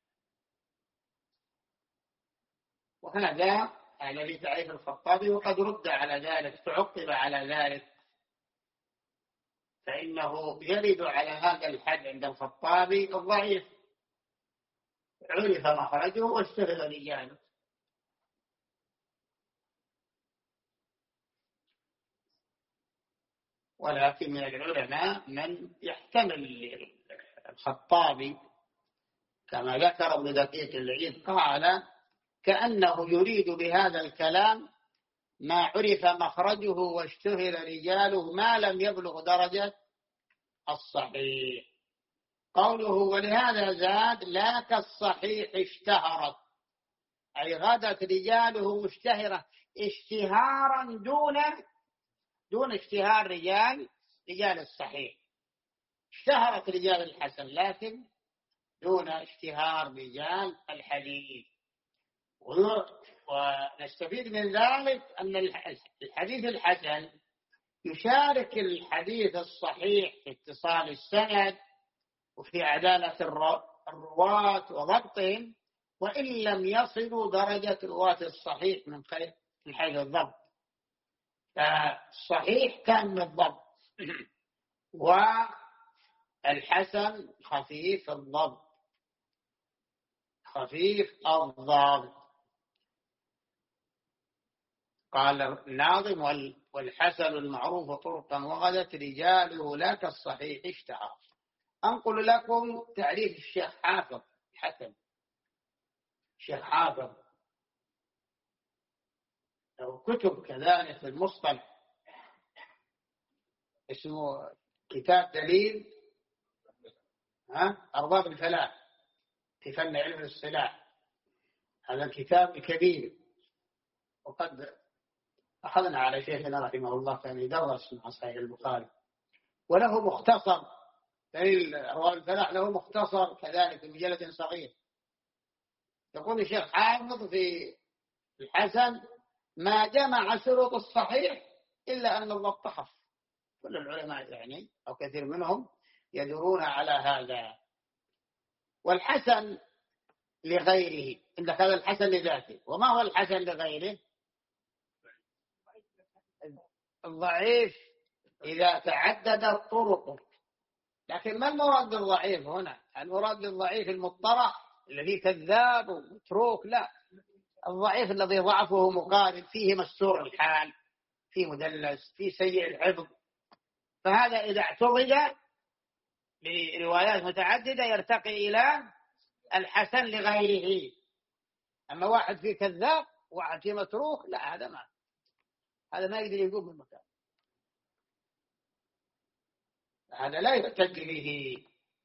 وهذا الذي تعرف الخطابي، وقد رد على ذلك، تعقب على ذلك فإنه يرد على هذا الحد عند الخطابي الضعيف، عرف مخرجه واشتهر رجاله. ولكن من العلماء من يحتمل الخطابي كما ذكر ابن دقيق العيد، قال كأنه يريد بهذا الكلام ما عرف مخرجه واشتهر رجاله ما لم يبلغ درجة الصحيح. قوله ولهذا زاد لا كالصحيح اشتهرت، أي غدت رجاله مشتهرة اشتهارا دون اشتهار رجال الصحيح. اشتهرت رجال الحسن لكن دون اشتهار رجال الحديث. ونستفيد من ذلك أن الحديث الحسن يشارك الحديث الصحيح في اتصال السند وفي عدالة الرواة وضبطهم، وإن لم يصلوا درجة رواة الصحيح من حيث الضبط. فالصحيح كان الضبط والحسن خفيف الضبط. قال الناظم والحسن المعروف طرقا وغدت رجاله لا كالصحيح اشتهر. أنقل لكم تعريف الشيخ حافظ حسن. الشيخ حافظ له كتب كذلك في المصطلح، اسمه كتاب دليل أرباب الفلاح في فن علم الاصطلاح. هذا الكتاب كبير، وقد أخذنا على شيخنا رحمه الله كان يدرس مع صحيح البخاري، وله مختصر دليل أرباب الفلاح، له مختصر كذلك بمجلد صغير. يقول الشيخ حافظ في الحسن ما جمع شروط الصحيح إلا أن الضبط خف. كل العلماء يعني أو كثير منهم يدورون على هذا. والحسن لغيره، عندك هذا الحسن لذاته. وما هو الحسن لغيره؟ الضعيف إذا تعددت طرقه. لكن ما المراد بالضعيف هنا؟ المراد بالضعيف المضطرح الذي كذاب ومتروك؟ لا، الضعيف الذي ضعفه مقارب، فيه مستور الحال، فيه مدلس، فيه سيء الحفظ. فهذا إذا اعتضد بروايات متعددة يرتقي إلى الحسن لغيره. أما واحد فيه كذاب وواحد فيه متروك، لا، هذا ما يقدر يقوم من مكان، هذا لا يحتج به.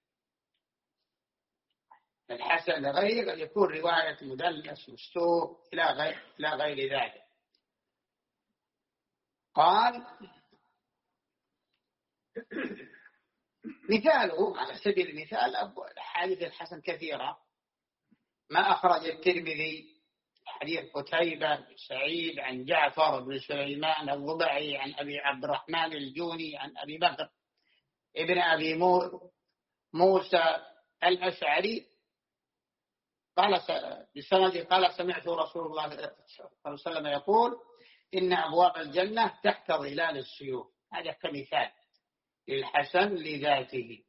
الحسن لغيره قد يكون رواية مدلس مستور إلى غير ذلك. قال مثاله على سبيل المثال أحاديث الحسن كثيرة. ما أخرج الترمذي حديث قتيبة بن سعيد عن جعفر بن سليمان الضبعي عن أبي عبد الرحمن الجوني عن أبي بكر ابن أبي موسى الأشعري قال بسند قال سمعت رسول الله صلى الله عليه وسلم يقول إن أبواب الجنة تحت ظلال السيوف. هذا كمثال للحسن لذاته.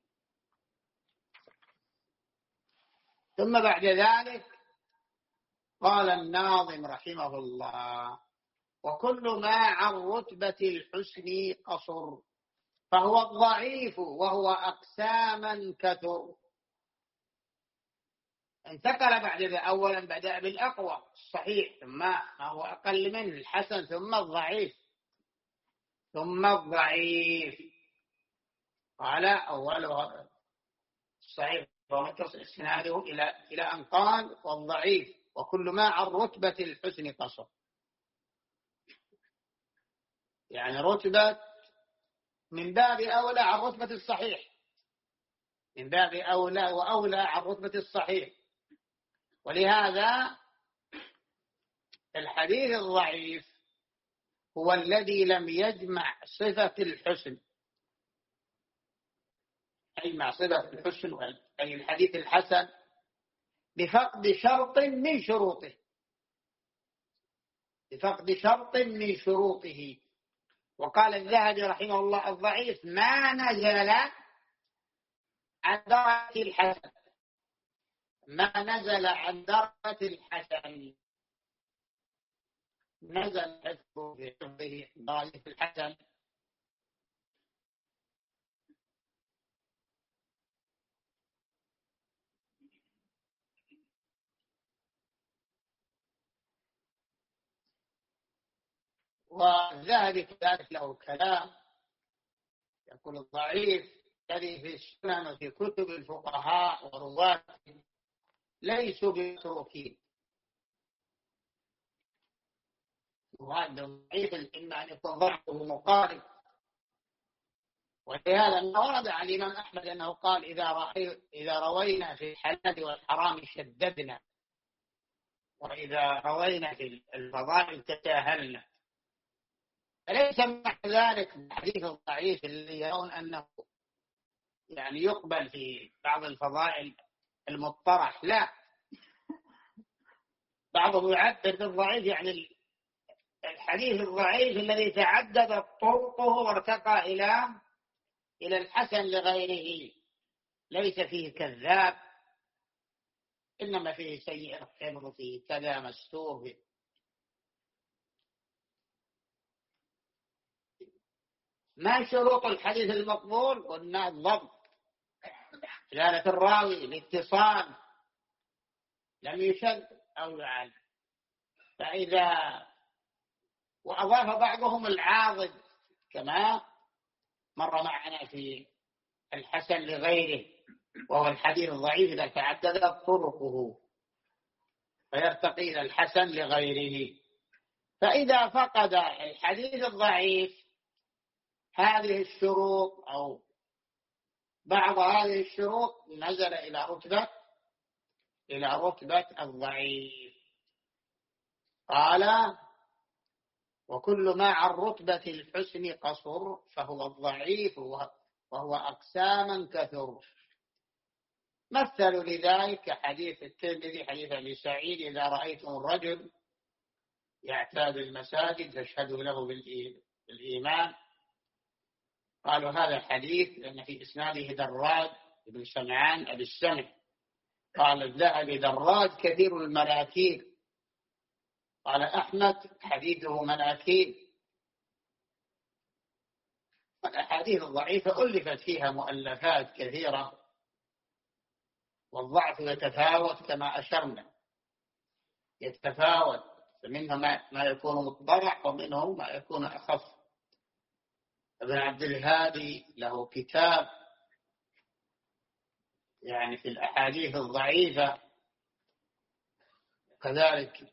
ثم بعد ذلك قال الناظم رحمه الله وكل ما عن رتبة الحسن قصر فهو الضعيف وهو أقساما كثر. انتقل بعد ذلك أولا بدأ بالأقوى الصحيح، ثم ما هو أقل منه الحسن، ثم الضعيف، ثم الضعيف. قال أوله الصحيح ومتصل إسناده إلى أن قال والضعيف وكل ما عن رتبة الحسن قصر، يعني رتبة من باب أولى عن رتبة الصحيح، من باب أولى وأولى عن رتبة الصحيح. ولهذا الحديث الضعيف هو الذي لم يجمع صفة الحسن، يجمع صفة الحسن أي الحديث الحسن بفقد شرط من شروطه، بفقد شرط من شروطه. وقال الذهبي رحمه الله الضعيف ما نزل عن درجة الحسن، ما نزل عن درجة الحسن، نزل حفظه في حفظه درجة الحسن. والذهبي كذلك له كلام، يقول الضعيف الذي في السنن وفي كتب الفقهاء ورواة ليسوا بمتروكين، وهذا ضعيف إما أن يكون ضعفه مقارب. ولهذا ما ورد عن الإمام أحمد أنه قال إذا روينا في الحلال والحرام شددنا، وإذا روينا في الفضائل تساهلنا. فليس مع ذلك الحديث الضعيف الذي يرون أنه يعني يقبل في بعض الفضائل المطرح، لا، بعضهم يعبر بالضعيف يعني الحديث الضعيف الذي تعددت طرقه وارتقى إلى الحسن لغيره، ليس فيه كذاب، إنما فيه سيء الحفظ، فيه كذا مستور. ما شروط الحديث المقبول؟ قلنا الضبط، عدالة الراوي، الاتصال، لم يشد أو يعل. فإذا وأضاف بعضهم العاضد كما مر معنا في الحسن لغيره، وهو الحديث الضعيف إذا تعددت طرقه فيرتقي إلى الحسن لغيره. فإذا فقد الحديث الضعيف هذه الشروط أو بعض هذه الشروط نزل إلى رتبة الضعيف. قال وكل ما عن رتبة الحسن قصر فهو الضعيف وهو أقساما كثر. مثلوا لذلك حديث الترمذي حديث أبي سعيد إذا رأيتم الرجل يعتاد المساجد فاشهدوا له بالإيمان. قالوا هذا حديث لأن في إسناده دراج بن سمعان أبي السمع. قال الذهبي دراج كثير المناكير. قال أحمد حديثه مناكير. والأحاديث الضعيفة ألفت فيها مؤلفات كثيرة، والضعف يتفاوت كما أشرنا، يتفاوت، فمنه ما يكون مضطرح ومنه ما يكون أخف. ابن عبد الهادي له كتاب يعني في الأحاديث الضعيفة، كذلك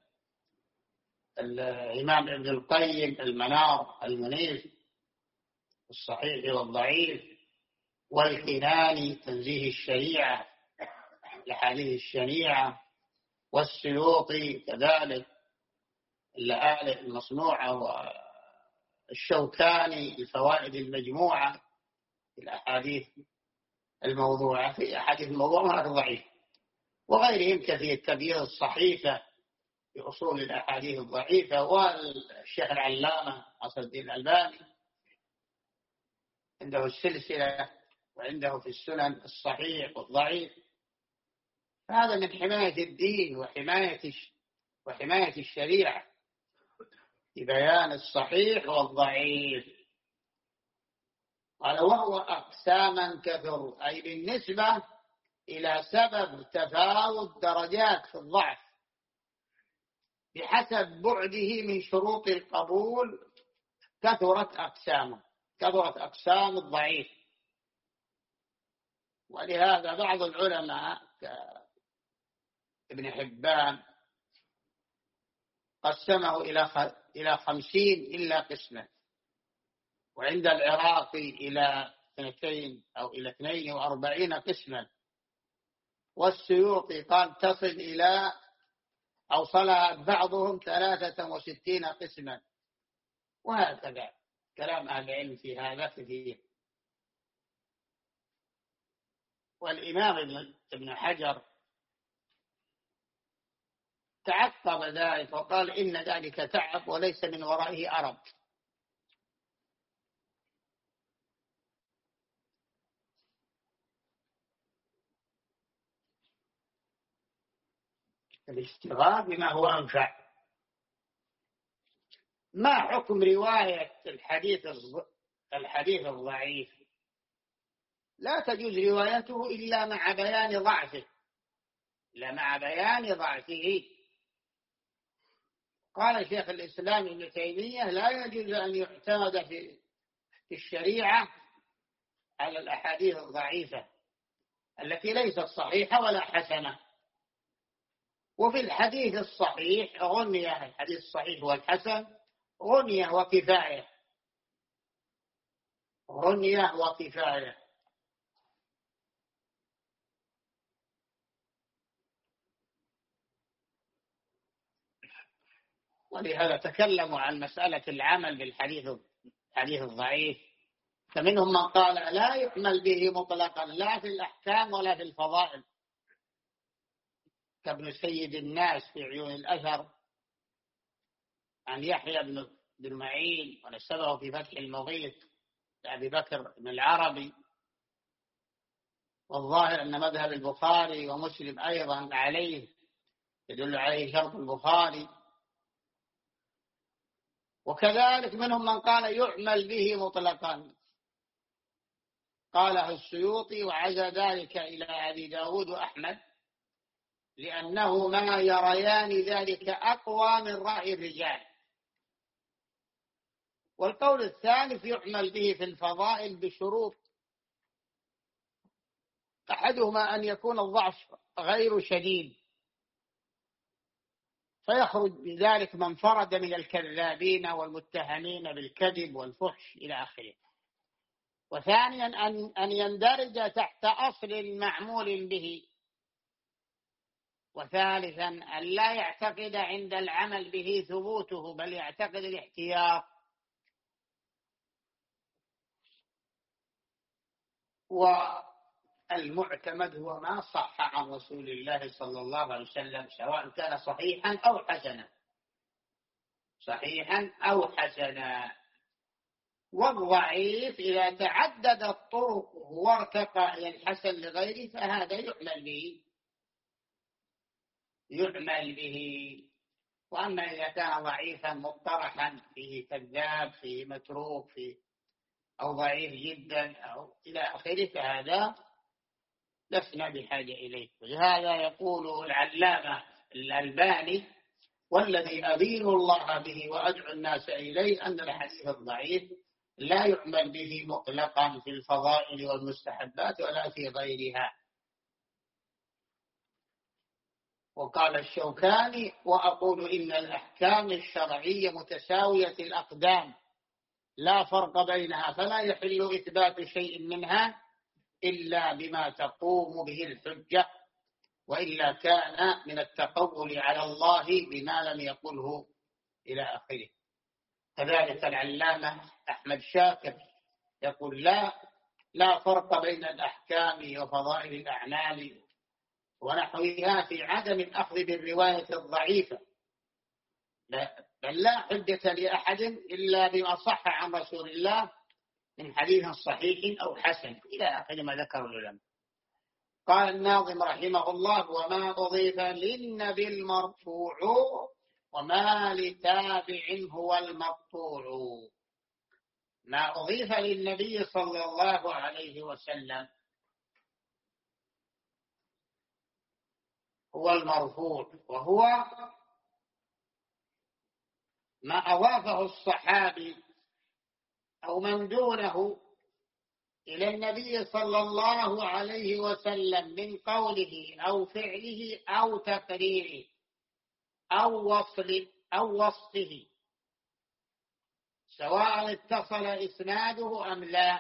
الإمام ابن القيم المنار المنير الصحيح والضعيف، والكناني تنزيه الشريعة الأحاديث الشنيعة، والسيوطي كذلك اللآلئ المصنوعة، والشوكاني الفوائد المجموعة في الأحاديث الموضوعة، في أحاديث الموضوعة ضعيف، وغيرهم كثير تبيين الصحيفة في أصول الأحاديث الضعيفة، والشيخ العلامة ناصر الدين الألباني عنده السلسلة، وعنده في السنن الصحيح والضعيف. هذا من حماية الدين وحماية الشريعة في بيان الصحيح والضعيف. قال وهو أقساما كثر، أي بالنسبة إلى سبب تفاوت درجات في الضعف بحسب بعده من شروط القبول كثرت أقسام الضعيف. ولهذا بعض العلماء كابن حبان قسمه إلى 50 إلا قسما، وعند العراقي إلى 2 أو إلى 42 قسما، والسيوطي قال تصل إلى أوصلها بعضهم 63 قسما، وهكذا كلام أهل العلم في هذا كثير. والإمام ابن حجر تعقب ذلك وقال إن ذلك تعب وليس من ورائه أرب. الاشتغال بما هو أنفع. ما حكم رواية الحديث الضعيف؟ لا تجوز روايته إلا مع بيان ضعفه. قال شيخ الإسلام ابن تيمية: لا يجوز أن يعتمد في الشريعة على الأحاديث الضعيفة التي ليست صحيحة ولا حسنة. وفي الحديث الصحيح غنية، الحديث الصحيح والحسن غنية وكفاية. ولهذا تكلموا عن مسألة العمل بالحديث الضعيف، فمنهم من قال لا يعمل به مطلقا لا في الأحكام ولا في الفضائل، كابن سيد الناس في عيون الأثر عن يحيى بن معين ونسبه في فتح المغيث لأبي بكر بن العربي. والظاهر أن مذهب البخاري ومسلم أيضا يدل عليه شرط البخاري. وكذلك منهم من قال يعمل به مطلقا، قاله السيوطي وعزى ذلك إلى أبي داود وأحمد، لأنه ما يريان ذلك أقوى من رأي الرجال. والقول الثالث يعمل به في الفضائل بشروط، أحدهما أن يكون الضعف غير شديد فيخرج بذلك من فرد من الكذابين والمتهمين بالكذب والفحش إلى آخره. وثانيا أن يندرج تحت أصل المعمول به. وثالثا أن لا يعتقد عند العمل به ثبوته، بل يعتقد الاحتياط. والمعتمد هو ما صح عن رسول الله صلى الله عليه وسلم، سواء كان صحيحا أو حسنا. والضعيف إذا تعددت طرقه وارتقى إلى الحسن لغيره فهذا يعمل به. وأما إذا كان ضعيفا مضطرحا، فيه كذاب، فيه متروك، أو ضعيف جدا أو إلى آخره، فهذا لسنا بحاجة إليه. ولهذا يقول العلامة الألباني: والذي أدين الله به وأدعو الناس إليه أن الحديث الضعيف لا يعمل به مطلقا في الفضائل والمستحبات ولا في غيرها. وقال الشوكاني: وأقول إن الأحكام الشرعية متساوية الأقدام لا فرق بينها، فلا يحل إثبات شيء منها إلا بما تقوم به الحجة، وإلا كان من التقول على الله بما لم يقله إلى آخره. كذلك العلامة أحمد شاكر يقول: لا فرق بين الأحكام وفضائل الأعمال ونحوها في عدم الأخذ بالرواية الضعيفة، بل لا حجة لأحد إلا بما صح عن رسول الله من حديث صحيح أو حسن، إلى آخر ما ذكر العلماء. قال الناظم رحمه الله: وما أضيف للنبي المرفوع وما لتابع هو المقطوع. ما أضيف للنبي صلى الله عليه وسلم هو المرفوع، وهو ما أضافه الصحابي أو من دونه إلى النبي صلى الله عليه وسلم من قوله أو فعله أو تقريره أو وصفه، سواء اتصل إسناده أم لا،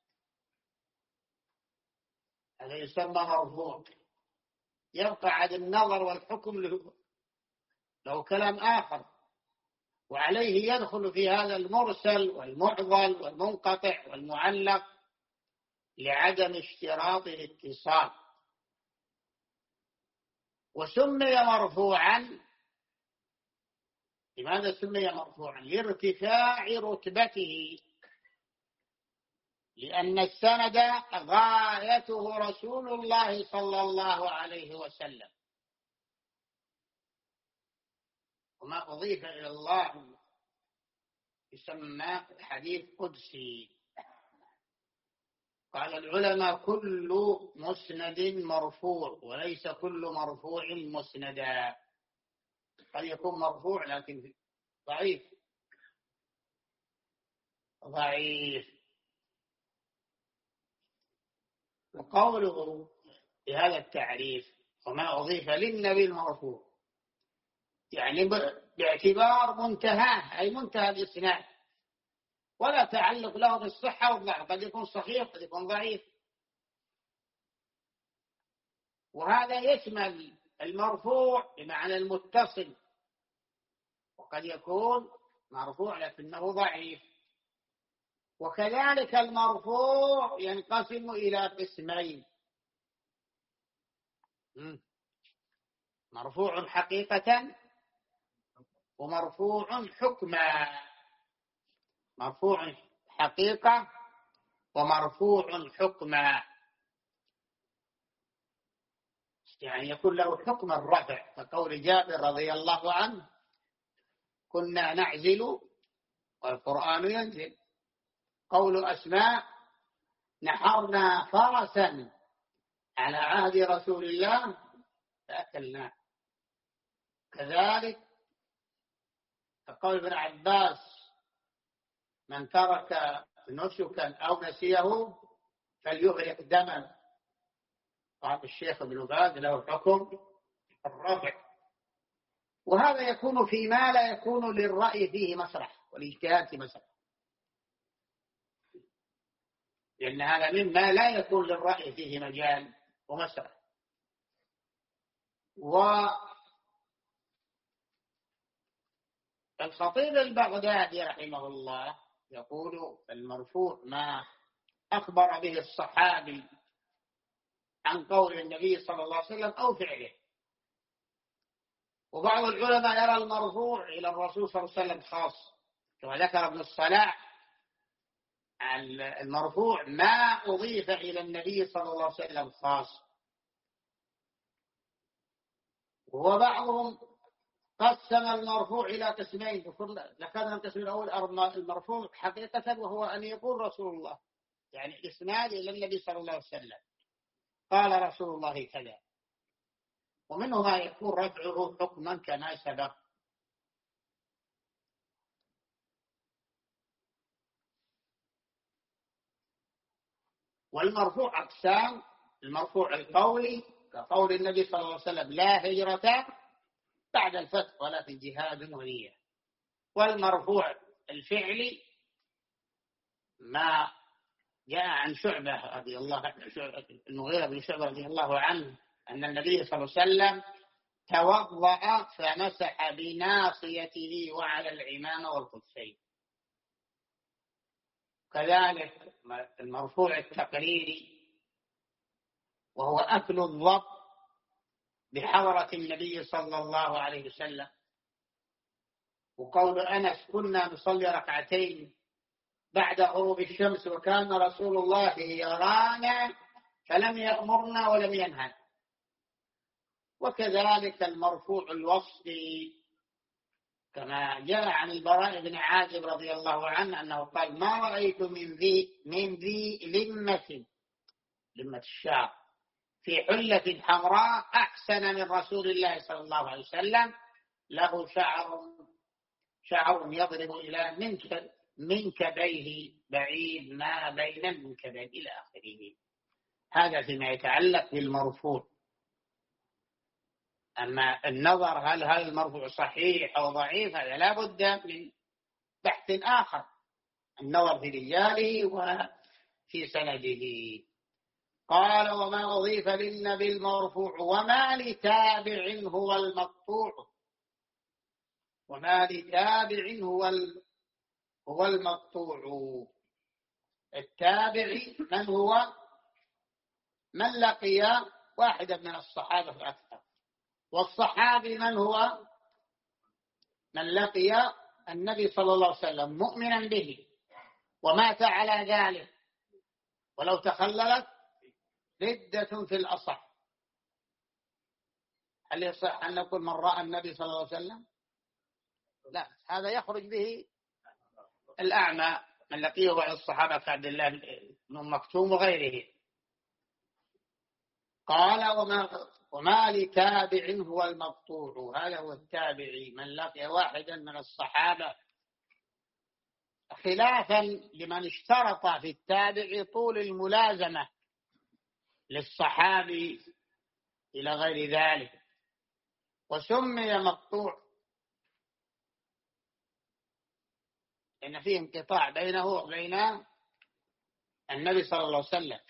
هذا يسمى مرفوع. يبقى عن النظر والحكم له كلام آخر، وعليه يدخل في هذا المرسل والمعضل والمنقطع والمعلق لعدم اشتراط الاتصال. وسمي مرفوعا. لماذا سمي مرفوعا؟ لارتفاع رتبته، لأن السند غايته رسول الله صلى الله عليه وسلم، ما أضيف إلى الله يسمى حديث قدسي. قال العلماء: كل مسند مرفوع، وليس كل مرفوع مسندا. قد يكون مرفوع لكن ضعيف. وقوله بهذا التعريف: وما أضيف للنبي المرفوع، يعني باعتبار منتهاه، أي منتهى الإسناد، ولا تعلق له بالصحة والضعف، قد يكون صحيح قد يكون ضعيف. وهذا يشمل المرفوع بمعنى المتصل، وقد يكون مرفوع لكنه ضعيف. وكذلك المرفوع ينقسم إلى قسمين: مرفوع حقيقة ومرفوع حكما. مرفوع حقيقة ومرفوع حكما، يعني يكون له حكم الرفع، كقول جابر رضي الله عنه: كنا نعزل والقرآن ينزل. قول أسماء: نحرنا فرسا على عهد رسول الله فأكلناه. كذلك قول ابن عباس: من ترك نسكا أو نسيه فليغرق دما. قال الشيخ ابن باز: له حكم الرفع. وهذا يكون فيما لا يكون للرأي فيه مسرح والاجتهاد في مسرح، لأن هذا مما لا يكون للرأي فيه مجال ومسرح. والخطيب البغدادي رحمه الله يقول: المرفوع ما أخبر به الصحابي عن قول النبي صلى الله عليه وسلم أو فعله. وبعض العلماء يرى المرفوع إلى الرسول صلى الله عليه وسلم خاص، كما ذكر ابن الصلاح: المرفوع ما أضيف إلى النبي صلى الله عليه وسلم خاص. وبعضهم قسم المرفوع إلى قسمين، ذكرنا القسم الأول المرفوع حقيقة، وهو أن يقول رسول الله، يعني إسناد إلى النبي صلى الله عليه وسلم: قال رسول الله كذا. ومنه ما يكون رفعه حكما كما سبق. والمرفوع أقسام: المرفوع القولي كقول النبي صلى الله عليه وسلم: لا هجرة بعد الفتح ولكن جهاد ونية. والمرفوع الفعلي ما جاء عن شعبة رضي الله عنه، المغيرة بن شعبة رضي الله عنه، أن النبي صلى الله عليه وسلم توضأ فمسح بناصيته وعلى العمامة والخفين. كذلك المرفوع التقريري، وهو أكل الضب بحضرة النبي صلى الله عليه وسلم. وقول أنس: كنا نصلي ركعتين بعد غروب الشمس وكان رسول الله يرانا فلم يأمرنا ولم ينهى. وكذلك المرفوع الوصفي، كما جاء عن البراء بن عازب رضي الله عنه أنه قال: ما رأيت من ذي لمة الشعر في حلة حمراء أحسن من رسول الله صلى الله عليه وسلم، له شعر يضرب إلى منكبيه بعيد ما بين المنكبين إلى آخره. هذا فيما يتعلق بالمرفوع. أما النظر هل هذا المرفوع صحيح أو ضعيف، هذا لا بد من بحث آخر، النظر في رجاله وفي سنده. قال: وما أضيف للنبي المرفوع وما لتابع هو المقطوع. وما لتابع هو المقطوع. التابع من هو؟ من لقي واحدا من الصحابة فأكثر. والصحابي من هو؟ من لقي النبي صلى الله عليه وسلم مؤمنا به ومات على ذلك، ولو تخللت ردة في الأصح. هل يصح أن نقول من رأى النبي صلى الله عليه وسلم؟ لا، هذا يخرج به الأعمى من لقيه بعض الصحابة كعبد الله بن مكتوم وغيره. قال وما لتابع هو المقطوع، هذا هو التابعي من لقي واحدا من الصحابة، خلافا لمن اشترط في التابع طول الملازمة للصحابي إلى غير ذلك، وسمي مقطوع لأن فيه انقطاع بينه وبين النبي صلى الله عليه وسلم.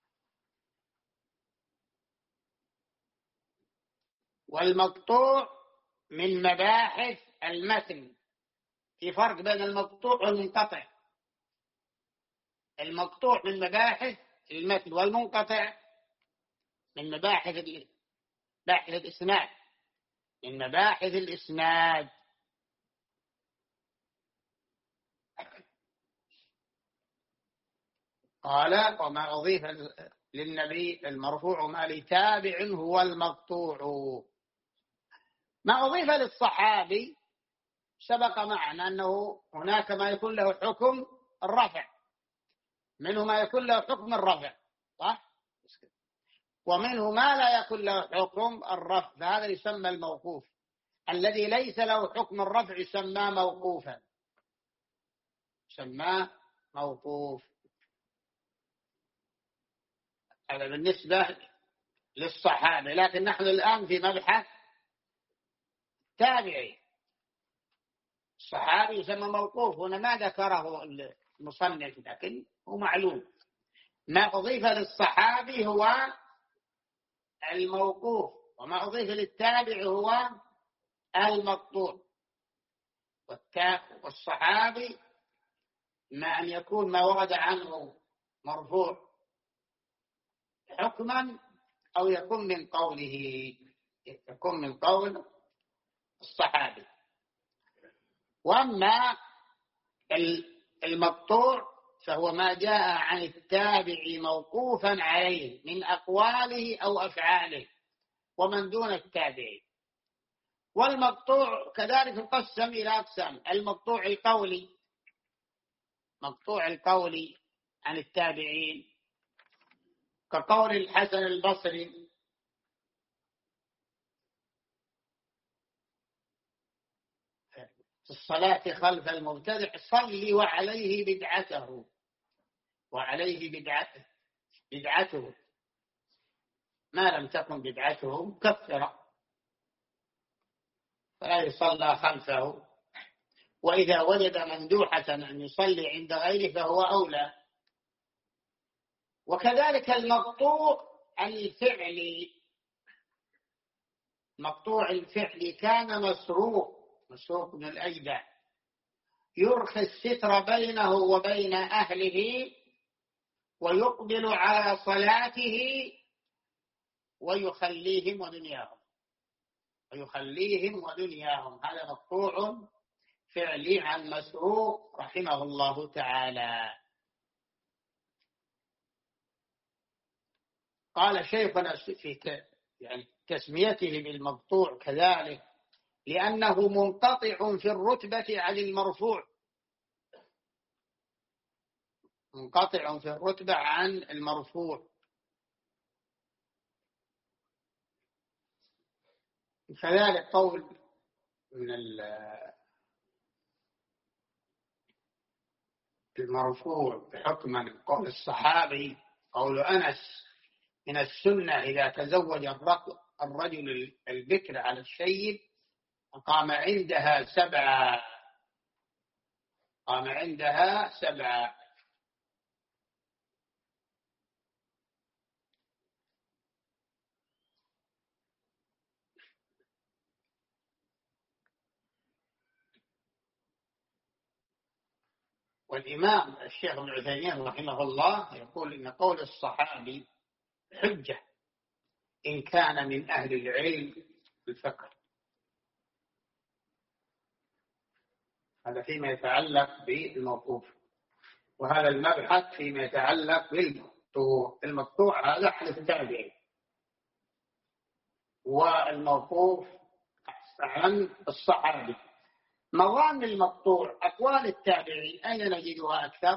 والمقطوع من مباحث المتن، في فرق بين المقطوع والمنقطع. المقطوع من مباحث المتن، والمنقطع من مباحث الإسناد، من مباحث الإسناد. قال وما أضيف للنبي المرفوع ما لتابع هو المقطوع. ما أضيف للصحابي سبق معنا أنه هناك ما يكون له حكم الرفع، منه ما يكون له حكم الرفع، صح؟ ومنه ما لا يكون له حكم الرفع، فهذا يسمى الموقوف. الذي ليس له حكم الرفع يسمى موقوفا، يسمى موقوف. هذا بالنسبة للصحابة. لكن نحن الآن في مبحث تابعي. الصحابي يسمى موقوف، هنا ما ذكره المصنف لكن هو معلوم. ما أضيف للصحابي هو الموقوف، وما أضيف للتابع هو المقطوع. والصحابي ما أن يكون ما ورد عنه مرفوع حكما أو يكون من قوله، يكون من قول الصحابي. وأما المقطوع فهو ما جاء عن التابع موقوفا عليه من أقواله أو أفعاله ومن دون التابع. والمقطوع كذلك يقسم إلى أقسام: المقطوع القولي، مقطوع القولي عن التابعين كقول الحسن البصري في الصلاة خلف المبتدع: صلي وعليه بدعته، وعليه بدعته ما لم تكن بدعته مكفرة فلا يصلى خلفه، وإذا وجد مندوحة أن يصلي عند غيره فهو أولى. وكذلك المقطوع الفعلي، مقطوع الفعل كان مسروق بن الأجدع يرخي الستر بينه وبين أهله ويقبل على صلاته ويخليهم ودنياهم. هذا مقطوع فعلي عن مسروق رحمه الله تعالى. قال شيخنا في تسميته بالمقطوع كذلك لأنه منقطع في الرتبة عن المرفوع، منقطع في الرتبة عن المرفوع. كذلك قول من المرفوع بحكم قول الصحابي، قول أنس: من السنة إذا تزوج الرجل البكر على الشيب قام عندها سبعة. والإمام الشيخ ابن عثيمين رحمه الله يقول إن قول الصحابي حجة إن كان من أهل العلم بالفقه. هذا فيما يتعلق بالموقوف، وهذا المبحث فيما يتعلق بالمقطوع. المقطوع هذا عن التابعين، والموقوف عن الصحابي. مظان المقطوع أقوال التابعين أين نجدها أكثر؟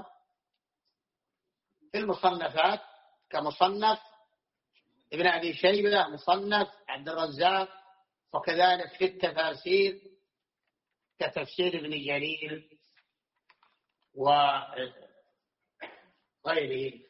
في المصنفات كمصنف ابن أبي شيبة، مصنف عبد الرزاق، وكذلك في التفاسير كتفسير ابن جرير وغيره.